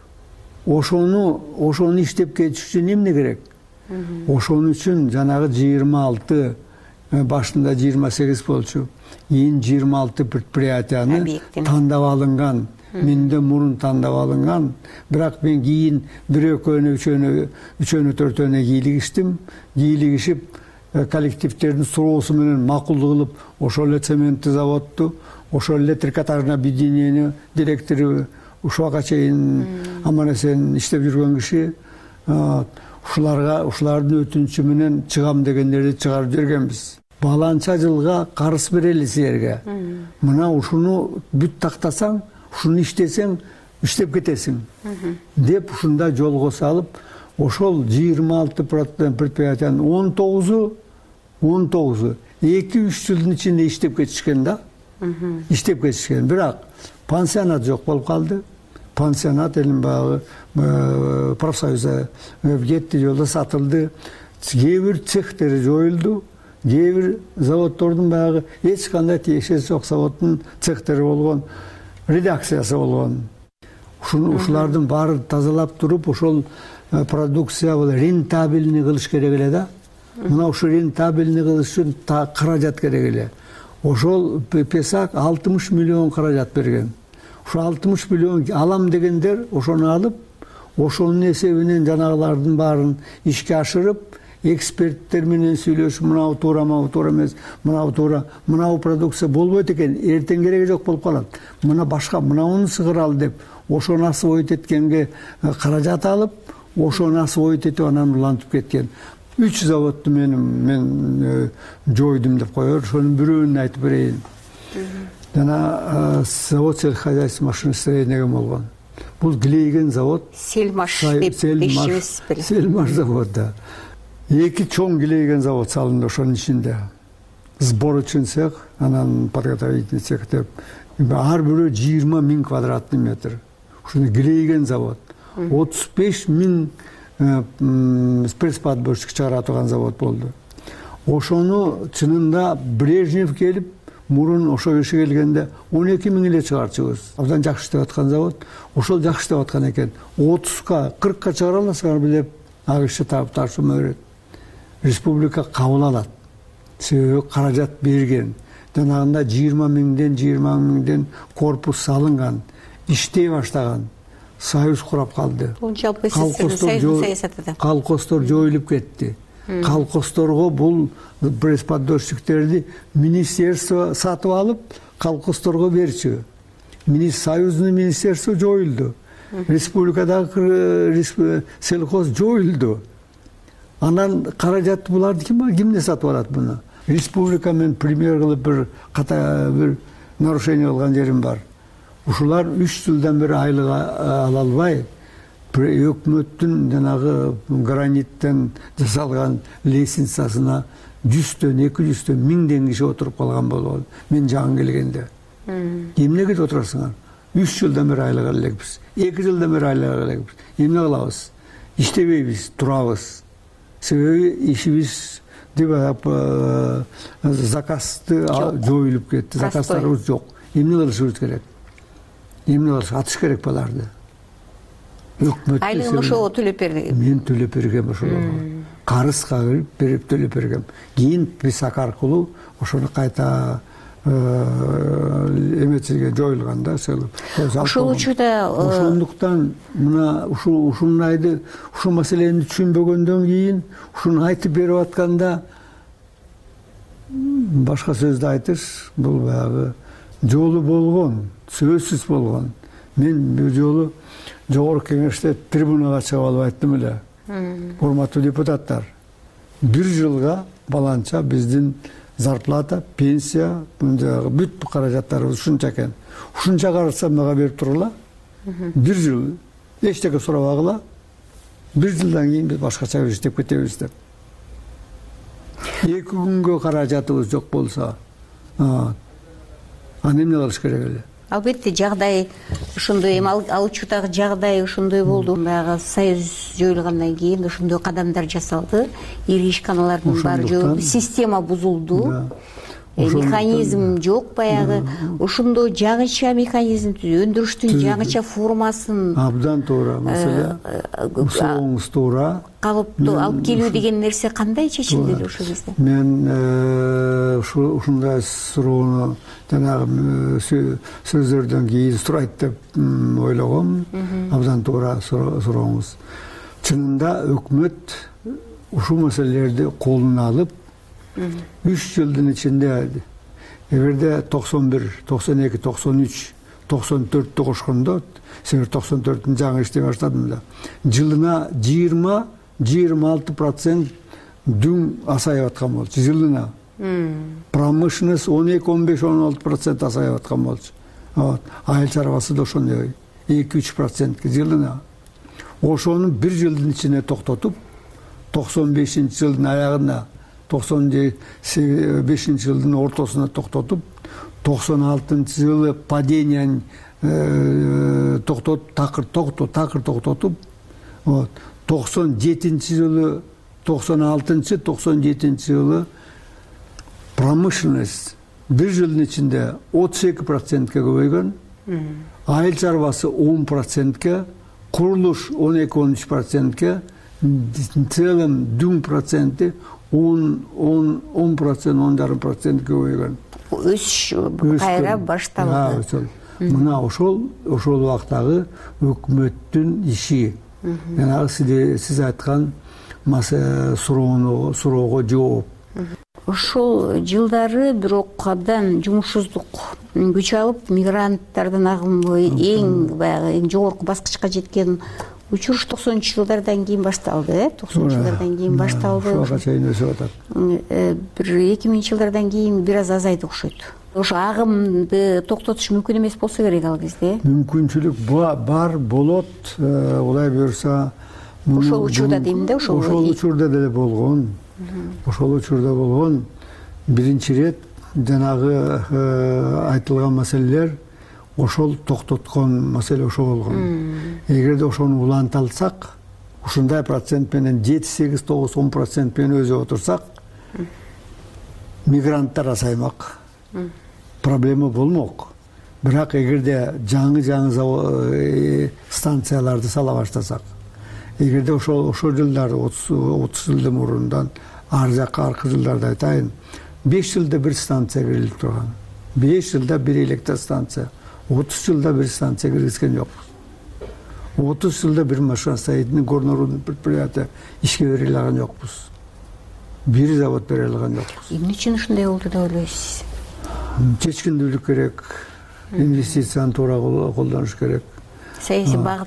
ошону иштеп кетиш үчүн эмне керек? Ошон үчүн жанагы 26 башында 28 болчу. Кийин 26 предприятияны тандап алынган. Менде мурун тандап алынган. Бирок мен кийин бир экөөнө, үчөөнө, төртөөнө кийлигиштим. Кийлигишип коллективдердин суроосу менен макулдук кылып, ошол эле цементти заводду, ошол эле трикотажный объединение директору ушуга чейин аман-эсен иштеп жүргөн киши, ушулардын өтүнүчү менен чыгам дегендерди чыгарып жибергенбиз. Баланча жылга карыз берели силерге. Мына ушуну бүт тактасаң, ушуну иштесең, иштеп кетесиң деп ушундай жолго салып, ошол 26 предприятиянын 19 2-3 жылдын ичинде иштеп кетишкен да. Иштеп кетишкен. Бирок пансионат жок болуп калды. Пансионат элин баягы профсоюзга кетти, жолдо сатылды. Кээ бир цехтери жоюлду. Кээ бир заводдордун баягы эч кандай тиешеси жок заводдун цехтери болгон, редакциясы болгон. Ушулардын баарын тазалап туруп, ошол продукция рентабельный кылыш керек эле да. Мына ушу рентабельный кылыш үчүн каражат керек эле. Ошол Песак 60 миллион каражат берген. Ошо 60 миллион алам дегендер ошону алып, ошонун эсебинен жанагылардын баарын ишке ашырып, эксперттер менен сүйлөшүп, мынау туура, мынау туура эмес, мынау туура, мынау продукция болбойт экен, эртең кереги жок болуп калат. Мына башка, мынауну сыгыралы деп, ошо насып ойт эткенге каражат алып, ошо насып ойт этип анан улантып кеткен. 3 заводду мен жойдум деп коёр, ошонун бирөөнүн айтып берейин. Жана завод сельхозяйство машиностроения болгон. Бул Глейген завод. Сельмаш деп бешибиз беле. Сельмаш завод да. 2 чоң Глейген завод салынды ошонун ичинде. Сборочный цех, анан подготовительный цех деп. Ар бирөө 20 000 квадратный метр. Ушуну Глейген завод. 35 000 спецподборщик чыгара турган завод болду. Ошону чынында Брежнев келип, мурун ошо киши келгенде 12 000 эле чыгарчыбыз. Абдан жакшы иштеп аткан завод. Ошол жакшы иштеп аткан экен. 30га, 40га чыгара аласыңар билеп, ак киши тапшырма берет. Республика кабыл алат. Себеби каражат берген. Жанагында 20 000ден корпус салынган, иштей баштаган. Союз курап калды. Бул жалпы союздун саясаты. Колхоздор жоюлуп кетти. Колхоздорго бул спецподдержщиктерди министерство сатып алып, колхоздорго берчү. Союздун министерство жоюлду. Республикадагы сельхоз жоюлду. Анан каражатты буларды кимде сатып алат буну? Республика мен премьер кылып бир нарушение болгон жерим бар. Ушулар 3 жылдан бери айлык ала албай, өкмөттүн жанагы граниттен жасалган лестницасына 100дөн, 200дөн, 1000ден киши отуруп калган болот. Мен жаңы келгенде. Эмнеге отурасыңар? 3 жылдан бери айлык ала элекпиз. 2 жылдан бери айлык ала элекпиз. Эмне кылабыз? Иштебейбиз, турабыз. Себеби ишибиз деп заказды жоюлуп кетти. Заказдарыбыз жок. Эмне кылышыбыз керек? Эмне кылыш? Атыш керек буларды. Айлыгын ошого төлөп берди. Мен төлөп бергем ошого. Карызга берип төлөп бергем. Кийин Песак аркылуу ошону кайта эмечиге жоюлганда ошол учурда ошондуктан мына ушунайды ушул маселени түшүнбөгөндөн кийин ушуну айтып берип атканда башка сөздү айтыш бул баягы жолу болгон, сөзсүз болгон. Мен бул жолу жогорку кеңеште трибунага чыгып алып айттым эле. Урматтуу депутаттар, бир жылга баланча биздин зарплата, пенсия, бүт каражаттарыбыз ушунча экен. Ушунча караса мага берип тургула. Бир жыл эчтеке сурабагыла. Бир жылдан кийин биз башкача иштеп кетебиз деп. 2 күнгө каражатыбыз жок болсо, аны эмне кылыш керек эле? Албетте жагдай ошондой, ал учурдагы жагдай ошондой болду. Баягы союз жоюлгандан кийин ошондой кадамдар жасалды. Ири ишканалардын баары жоюлду, система бузулду. Механизм жок баягы. Ошондо жаңыча механизм өндүрүштүн жаңыча формасын абдан туура маселе. Соңуңуз туура. Калыптуу алып келүү деген нерсе кандай чечилди ошол кезде? Мен ушундай суроону жанагы сөздөрдөн кийин сурайт деп ойлогом. Абдан туура сурооңуз. Чынында өкмөт ушул маселелерди колуна алып 3 жылдын ичинде эгерде 91, 92, 93, 94 кошкондо, сен 94-түн жаңы иштей баштадым да. Жылына 20-26% дүң асайып аткан болчу жылына. Промышленность 12-15-16% асайып аткан болчу. Айыл чарбасы да ошондой 2-3% жылына. Ошону бир жылдын ичинде токтотуп, 95-жылдын аягында 95-жылдын ортосуна токтотуп, 96-жылы падениянын такыр токтотуп, 97-жылы, 96-97-жылы промышленность бир жылдын ичинде 32%ке көбөйгөн, айыл чарбасы 10%ке, курулуш 12-13%ке, целым дүң проценти 10-10,5% көбөйгөн. Өсүш кайра башталды. Мына ошол убактагы өкмөттүн иши. Жанагы сиз айткан суроого жооп. Ошол жылдары бирок абдан жумушсуздук күч алып, мигранттардын агымы эң жогорку баскычка жеткен учур 90-жылдардан кийин башталды, 90-жылдардан кийин башталды. Ошого чейин өсүп атат. Бир 2000-жылдардан кийин бир аз азайды окшойт. Ошо агымды токтотуш мүмкүн эмес болсо керек ал кезде. Мүмкүнчүлүк бар, болот. Улай буюрса, ошол учурда дейм да, ошол учурда деле болгон. Ошол учурда болгон. Биринчи ирет жанагы айтылган маселелер ошол токтоткон маселе ошол болгон. Эгерде ошону уланта алсак, ушундай процент менен 7-8-9-10% менен өзүп отурсак, мигранттар азаймак. Проблема болмок. Бирок эгерде жаңы станцияларды сала баштасак, эгерде ошол жылдары 30 жылдын мурундан ар жакка аркы жылдарды айтайын, 5 жылда бир станция кирилип турган. 5 жылда бир электр станция. 30 жылда бир станция киргизген жок. 30 жылда бир машиностроительный горнорудный предприятие ишке бере алган жокпуз. Бир завод бере алган жокпуз. Эмне үчүн ушундай болду деп ойлойсуз? Чечкиндүүлүк керек, инвестицияны туура колдонуш керек. Саясий багыт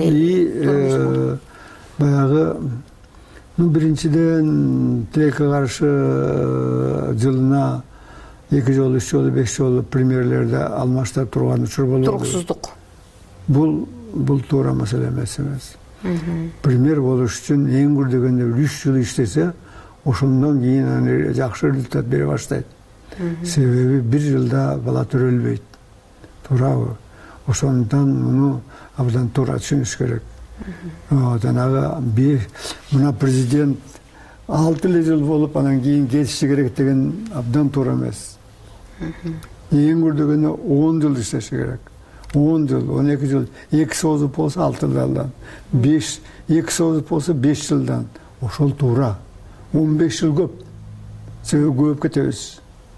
баягы биринчиден тилекке каршы жылына 2 жолу, 3 жолу, 5 жолу премьерлерди алмаштырып турган учур болду. Туруксуздук. Бул туура маселе эмес. Премьер болуш үчүн эң бир дегенде 3 жыл иштесе, ошондон кийин жакшы результат бере баштайт. Себеби бир жылда бала төрөлбөйт. Туурабы? Ошондон муну абдан туура түшүнүш керек. Жанагы мына президент 6 жыл болуп анан кийин кетиши керек деген абдан туура эмес. Эң бир дегенде 10 жыл иштеши керек. 10 жыл, 12 жыл, 2 созуп болсо 6 жылдан, 2 созуп болсо 5 жылдан. Ошол туура. 15 жыл көп. Себеби көп кетебиз.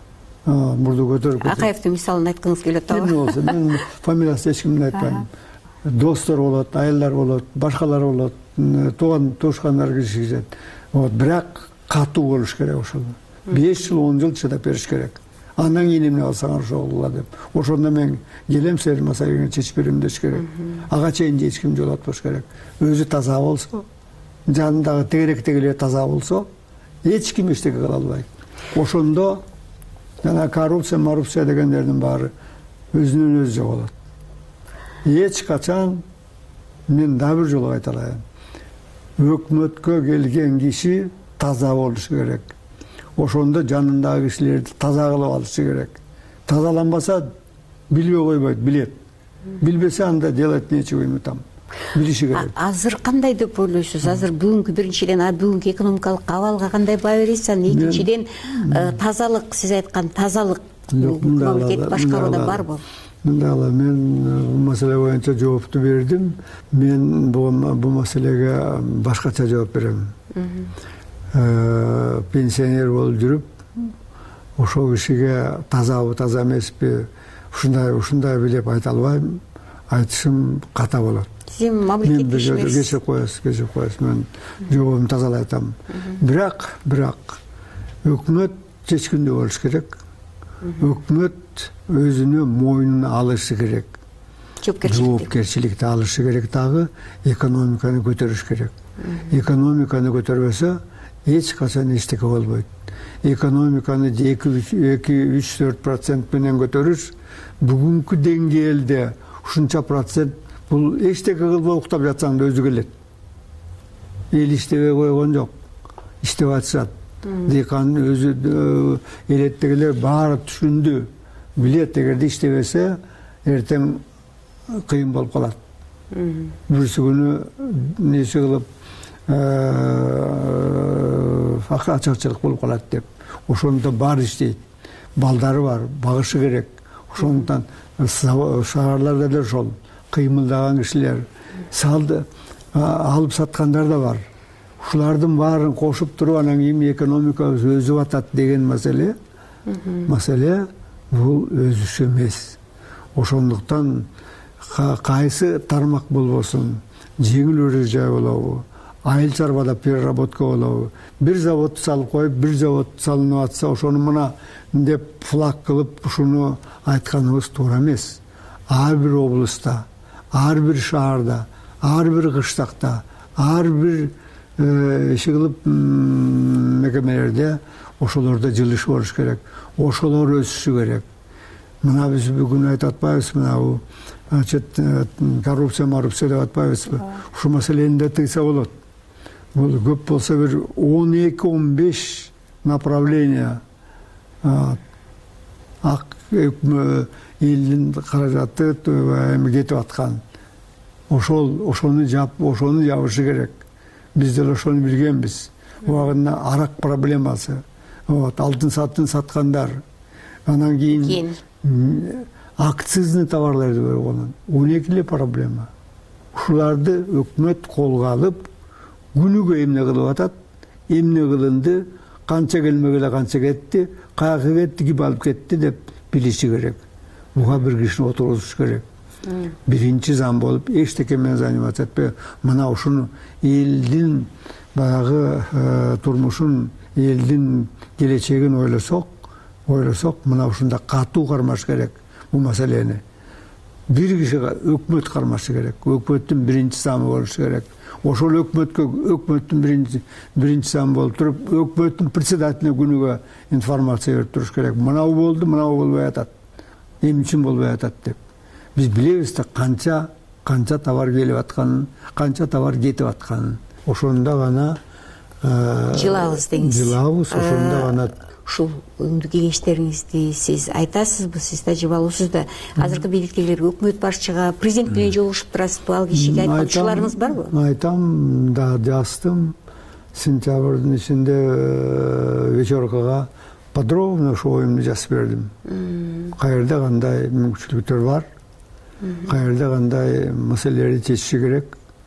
мурду көтөрүп Акаевдин мисалын айткыңыз келип атабы? Эмне болсо мен фамилиясын эч кимдин айтпайм. Достор болот, айылдар болот, башкалар болот, тууган туушкандар киришет. Бирок катуу болуш керек ошол. 5 жыл 10 жыл чыдап бериш керек. Андан кийин эмне кылсаңар ошол кыла деп. Ошондо мен келем сен маселени чечип берем деш керек. Ага чейин эч ким жолотпош керек. Өзү таза болсо, жанындагы тегеректегилер таза болсо, эч ким эчтеке кыла албайт. Ошондо жана коррупция дегендердин баары өзүнөн өзү жоголот. Эч качан мен дагы бир жолу айта алайын. Өкмөткө келген киши таза болушу керек. Ошондо жанындагы кишилерди таза кылып алышы керек. Тазаланбаса билбей койбойт, билет. Билбесе анда делать нечего ему там. Билиши керек. Азыр кандай деп ойлойсуз? Азыр бүгүнкү биринчиден бүгүнкү экономикалык абалга кандай баа бересиз? Экинчиден тазалык, сиз айткан тазалык мамлекет башкарууда барбы? Мен бул маселе боюнча жоопту бердим. Мен бул маселеге башкача жооп берем. Пенсионер болуп жүрүп, ошол кишиге тазабы, таза эмеспи, ушундай билеп айта албайм. Айтышым ката болот. Сиз мамлекет ишмерсиз. Кечирип коесуз. Мен жообумду тазалай айтам. Бирок өкмөт чечкиндүү болуш керек. Өкмөт өзүнө мойнуна алышы керек. Жоопкерчиликти алышы керек, дагы экономиканы көтөрүш керек. Экономиканы көтөрбөсө эч качан эчтеке болбойт. Экономиканы 2-3-4% менен көтөрүш бүгүнкү деңгээлде ушунча процент бул эчтеке кылбай уктап жатсаң да өзү келет. Эл иштебей койгон жок. Иштеп атышат. Дыйкан өзү элеттегилер баары түшүндү. Билет, эгерде иштебесе эртең кыйын болуп калат. Бүрсү күнү нече кылып ачарчылык болуп калат деп. Ошондо баары иштейт. Балдары бар, багышы керек. Ошондон шаарларда да ошол кыймылдаган кишилер, салды алып саткандар да бар. Ушулардын баарын кошуп туруп анан кийин экономикабыз өзүп атат деген маселе бул өзүшө эмес. Ошондуктан кайсы тармак болбосун, жеңил өрө жай болобу, айыл чарбада переработка болобу, бир завод салып коюп, бир завод салынып атса, ошону мына деп флаг кылып ушуну айтканыбыз туура эмес. Ар бир облуста, ар бир шаарда, ар бир кыштакта, ар бир иши кылып мекемелерде ошолордо жылыш болуш керек. Ошолор өсүшү керек. Мына биз бүгүн айтып атпайбызбы, мына коррупция деп атпайбызбы? Ушу маселени да тыйса болот. Бул көп болсо бир 12-15 направление элдин каражаты кетип аткан. Ошону жабышы керек. Биз деле ошону билгенбиз. Убагында арак проблемасы, алтын саткандар, анан кийин акцизный товарларды койгон 12 проблема. Ушуларды өкмөт колго алып, күнүгө эмне кылып атат, эмне кылынды, канча келмегеле канча кетти, каяка кетти, ким алып кетти деп билиши керек. Буга бир кишини отургузуш керек. Биринчи зам болуп, эчтеке менен заниматься этпей, мына ушуну элдин баягы турмушун, элдин келечегин ойлосок, мына ушунда катуу кармаш керек бул маселени. Бир кишиге өкмөт кармашы керек. Өкмөттүн биринчи замы болушу керек. Ошол өкмөттүн биринчи замы болуп туруп, өкмөттүн председателине күнүгө информация берип туруш керек. Мынау болду, мынау болбой атат. Эмне үчүн болбой атат деп. Биз билебиз да канча товар келип атканын, канча товар кетип атканын. Ошондо гана жылабыз деңиз. Жылабыз, ошондо гана ушул өңдүү кеңештериңизди сиз айтасызбы, сиз тажрыйбалуусуз да азыркы бийликтегилерге, өкмөт башчыга, президент менен жолугушуп турасызбы? Ал кишиге айтканчыларыңыз барбы? Айтам да, жаздым. Сентябрдын ичинде вечеркага подробно ошо оюмду жазып бердим. Каерде кандай мүмкүнчүлүктөр бар, каерде кандай маселелерди чечиши керек.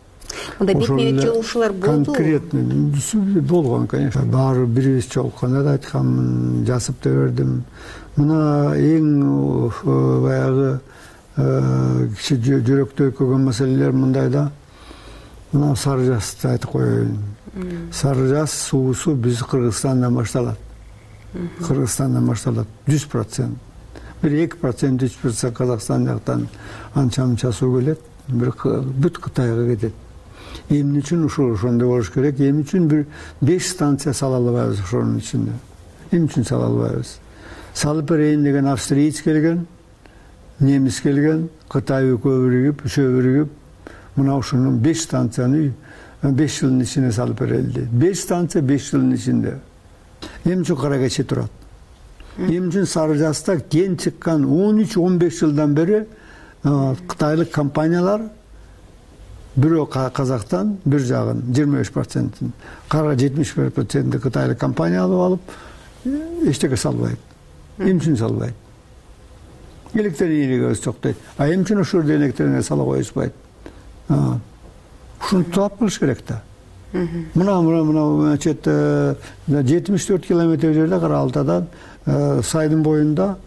мындай бетме бет жолугушуулар болду? Конкретно болгон, конечно. Баары бирибиз жолукканда да айтканмын, жазып да бердим. Мына эң баягы киши жүрөктө көйгөн маселелер мындай да. Мына Сары Жазды айтып коеюн. Сары Жаз суусу биз Кыргызстандан башталат. Кыргызстандан башталат 100%. Бир 2%, 3% Казакстан жактан анча-мынча суу келет, бир бүт Кытайга кетет. Эмне үчүн ошондой болуш керек? Эмне үчүн бир 5 станция сала албайбыз ошонун ичинде? Эмне үчүн сала албайбыз? Салып берейин деген австриец келген, немис келген, Кытай экөө биригип, үшөө биригип, мына ошонун 5 станцияны 5 жылдын ичинде салып берилди. 5 станция 5 жылдын ичинде. Эмне үчүн кара кече турат? Эмне үчүн Сары Жазда кен чыккан 13-15 жылдан бери Кытайлык компаниялар бирөө Казактан, бир жагын 25%, кара 75% Кытайлык компания алып алып, эчтеке салбайт. Эмне үчүн салбайт? Электр энергиясы токтойт. А эмне үчүн ошол жерде электр энергия сала коюшпайт? Ушуну таап кылыш керек да. Мына 74 километр жерде Кара Алтайдан сайдын боюнда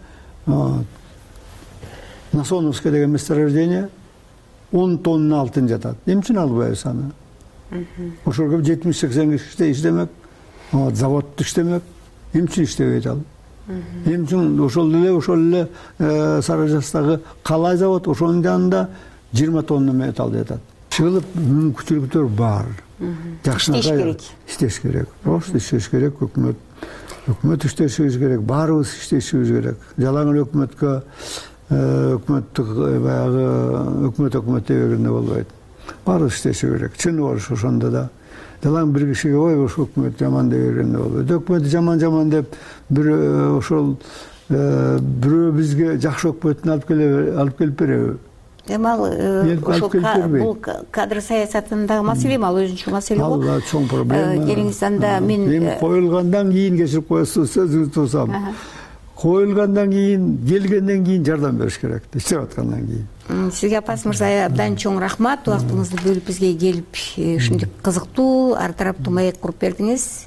Насоновское деген месторождение 10 тонна алтын жатат. Эмне үчүн албайбыз аны? Ошол 70-80 киши иштемек, завод иштемек. Эмне үчүн иштебейт ал? Эмне үчүн ошол эле Сары Жаздагы калай завод, ошонун жанында 20 тонна металл жатат. Чыгылып мүмкүнчүлүктөр бар. Иштеш керек. Просто иштеш керек, өкмөт иштешибиз керек, баарыбыз иштешибиз керек. Жалаң эле өкмөткө өкмөттүк баягы өкмөт дегенде болбойт. Баарыбыз иштеши керек. Чын болуш ошондо да. Жалаң бир кишиге ой ошол өкмөт жаман дегенде болбойт. Өкмөт жаман деп бир ошол бирөө бизге жакшы өкмөтүн алып келип береби? Ал ошол бул кадр саясатындагы маселе, ал өзүнчө маселе го. Ал чоң проблема. Келиңизданда мен коюлгандан кийин кечирип коесуз, сөзүңүздү тосам. Коюлгандан кийин, келгенден кийин жардам бериш керек, иштеп аткандан кийин. Сизге Апас мырза абдан чоң рахмат. Убактыңызды бөлүп бизге келип, ушундай кызыктуу, ар тараптуу маек куруп бердиңиз.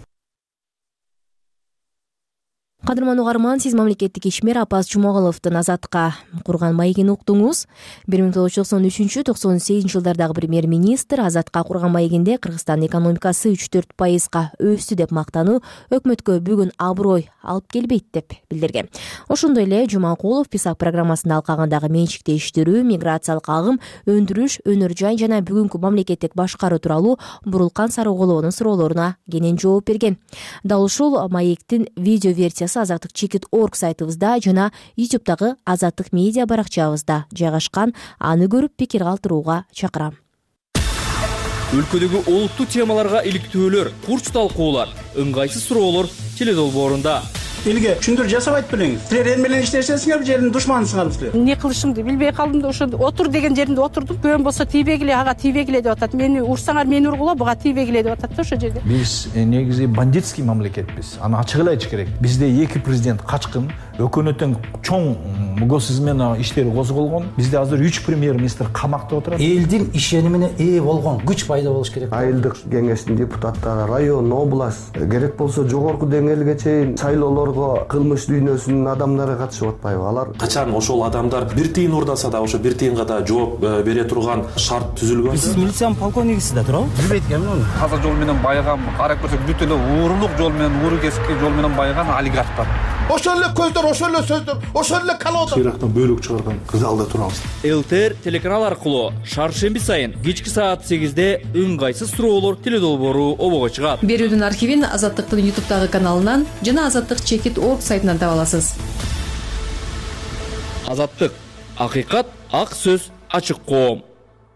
Кадырман угарман, сиз мамлекеттик ишмер Апас Жумагуловдун Азатка курган маегин уктуңуз. 1993-98 жылдардагы премьер-министр Азатка курган маегинде Кыргызстан экономикасы 3-4% өстү деп мактануу өкмөткө бүгүн аброй алып келбейт деп билдирген. Ошондой эле Жумакулов ПИСАК программасында алкагындагы менчиктештирүү, миграциялык агым, өндүрүш, өнөр жай жана бүгүнкү мамлекеттик башкаруу тууралуу Бурулкан Сарыголовдун суроолоруна кенен жооп берген. Дал ушул маектин видео версиясы Азаттык.org сайтыбызда жана YouTube'дагы Азаттык медиа баракчабызда жайгашкан. Аны көрүп пикир калтырууга чакырам. Өлкөдөгү олуттуу темаларга иликтөөлөр, курч талкуулар, ыңгайсыз суроолор теледолбоорунда. Элге түшүндүр жасабайт белеңиз. Силер эл менен иштешесиңер, жердин душманысыңар силер. Эмне кылышымды билбей калдым да ошо отур деген жеринде отурдум. Көн болсо тийбегиле, ага тийбегиле деп атат. Мени урсаңар мени ургула, буга тийбегиле деп атат да ошо жерде. Биз негизи бандитский мамлекетпиз. Аны ачык эле айтыш керек. Бизде 2 президент качкын, өкмөттүн чоң мугосузу менен иштери козголгон. Бизде азыр 3 премьер-министр камакта отурат. Элдин ишенимине ээ болгон күч пайда болуш керек. Айылдык кеңештин депутаттары, район, область, керек болсо жогорку деңгээлге чейин шайлоолорго кылмыш дүйнөсүнүн адамдары катышып атпайбы? Алар качан ошол адамдар бир тыйын урдаса да ошо бир тыйынга да жооп бере турган шарт түзүлгөн. Сиз милициянын полковнигисиз да туурабы? Билбейт экенмин. Каза жол менен байыган, карап көрсөк бүт эле уурулук жол менен, ууру кесипки жол менен байыган олигархтар. Ошол эле көздөр, ошол эле сөздөр, ошол эле калоодор. Ирактан бөлүк чыгарган залда турабыз. ЛТР телеканал аркылуу шаршемби сайын кечки саат 8-де ыңгайсыз суроолор теледолбоору обого чыгат. Берүүнүн архивин Азаттыктын YouTube'дагы каналынан жана Азаттык.org сайтынан таба аласыз. Азаттык, акыйкат, ак сөз, ачык коом.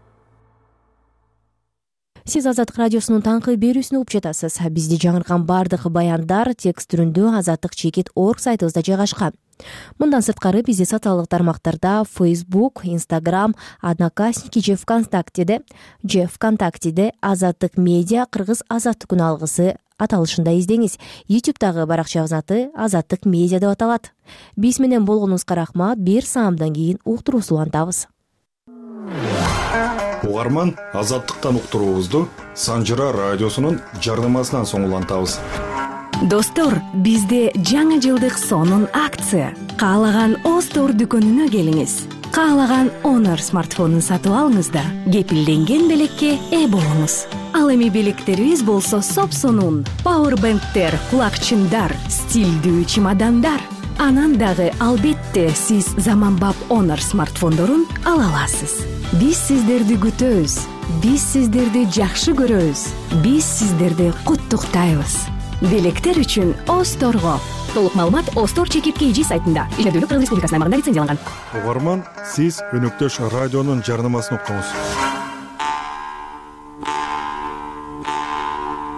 Сиз Азаттык радиосунун таңкы берүүсүн угуп жатасыз. Бизде жаңыркан бардык баяндар текст түрүндө Азаттык.org сайтыбызда жайгашкан. Мындан сырткары бизде социалдык тармактарда Facebook, Instagram, Одноклассники же ВКонтактеде Азаттык медиа Кыргыз Азаттык алгысы аталышында издеңиз. YouTube'дагы баракчабыздын аты Азаттык медиа деп аталат. Биз менен болгонуңузга рахмат. Бир саамдан кийин уктуруусу улантабыз. угарман азаттыктан уктуруубузду Санжыра радиосунун жардамасынан соң улантабыз. Достор, бизде жаңы жылдык сонун акция. Каалаган Остор дүкөнүнө келиңиз. Каалаган Honor смартфонун сатып алыңыз да кепилденген белекке ээ болуңуз. Ал эми белектерибиз болсо сопсонун пауэрбэнктер, кулакчындар, стилдүү чемодандар. Анан дагы албетте сиз заманбап Honor смартфондорун ала аласыз. Биз сиздерди күтөбүз. Биз сиздерди жакшы көрөбүз. Биз сиздерди куттуктайбыз. Белектер үчүн Осторго. Толук маалымат Остор ЧК сайтында. Ишмердүүлүк Кыргыз Республикасынын аймагында лицензияланган. Угарман, сиз өнөктөш радионун жарнамасын уктуңуз.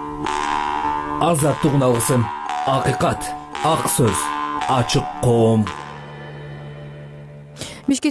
Азаттык алгысын, акыйкат, ак сөз, ачык коом.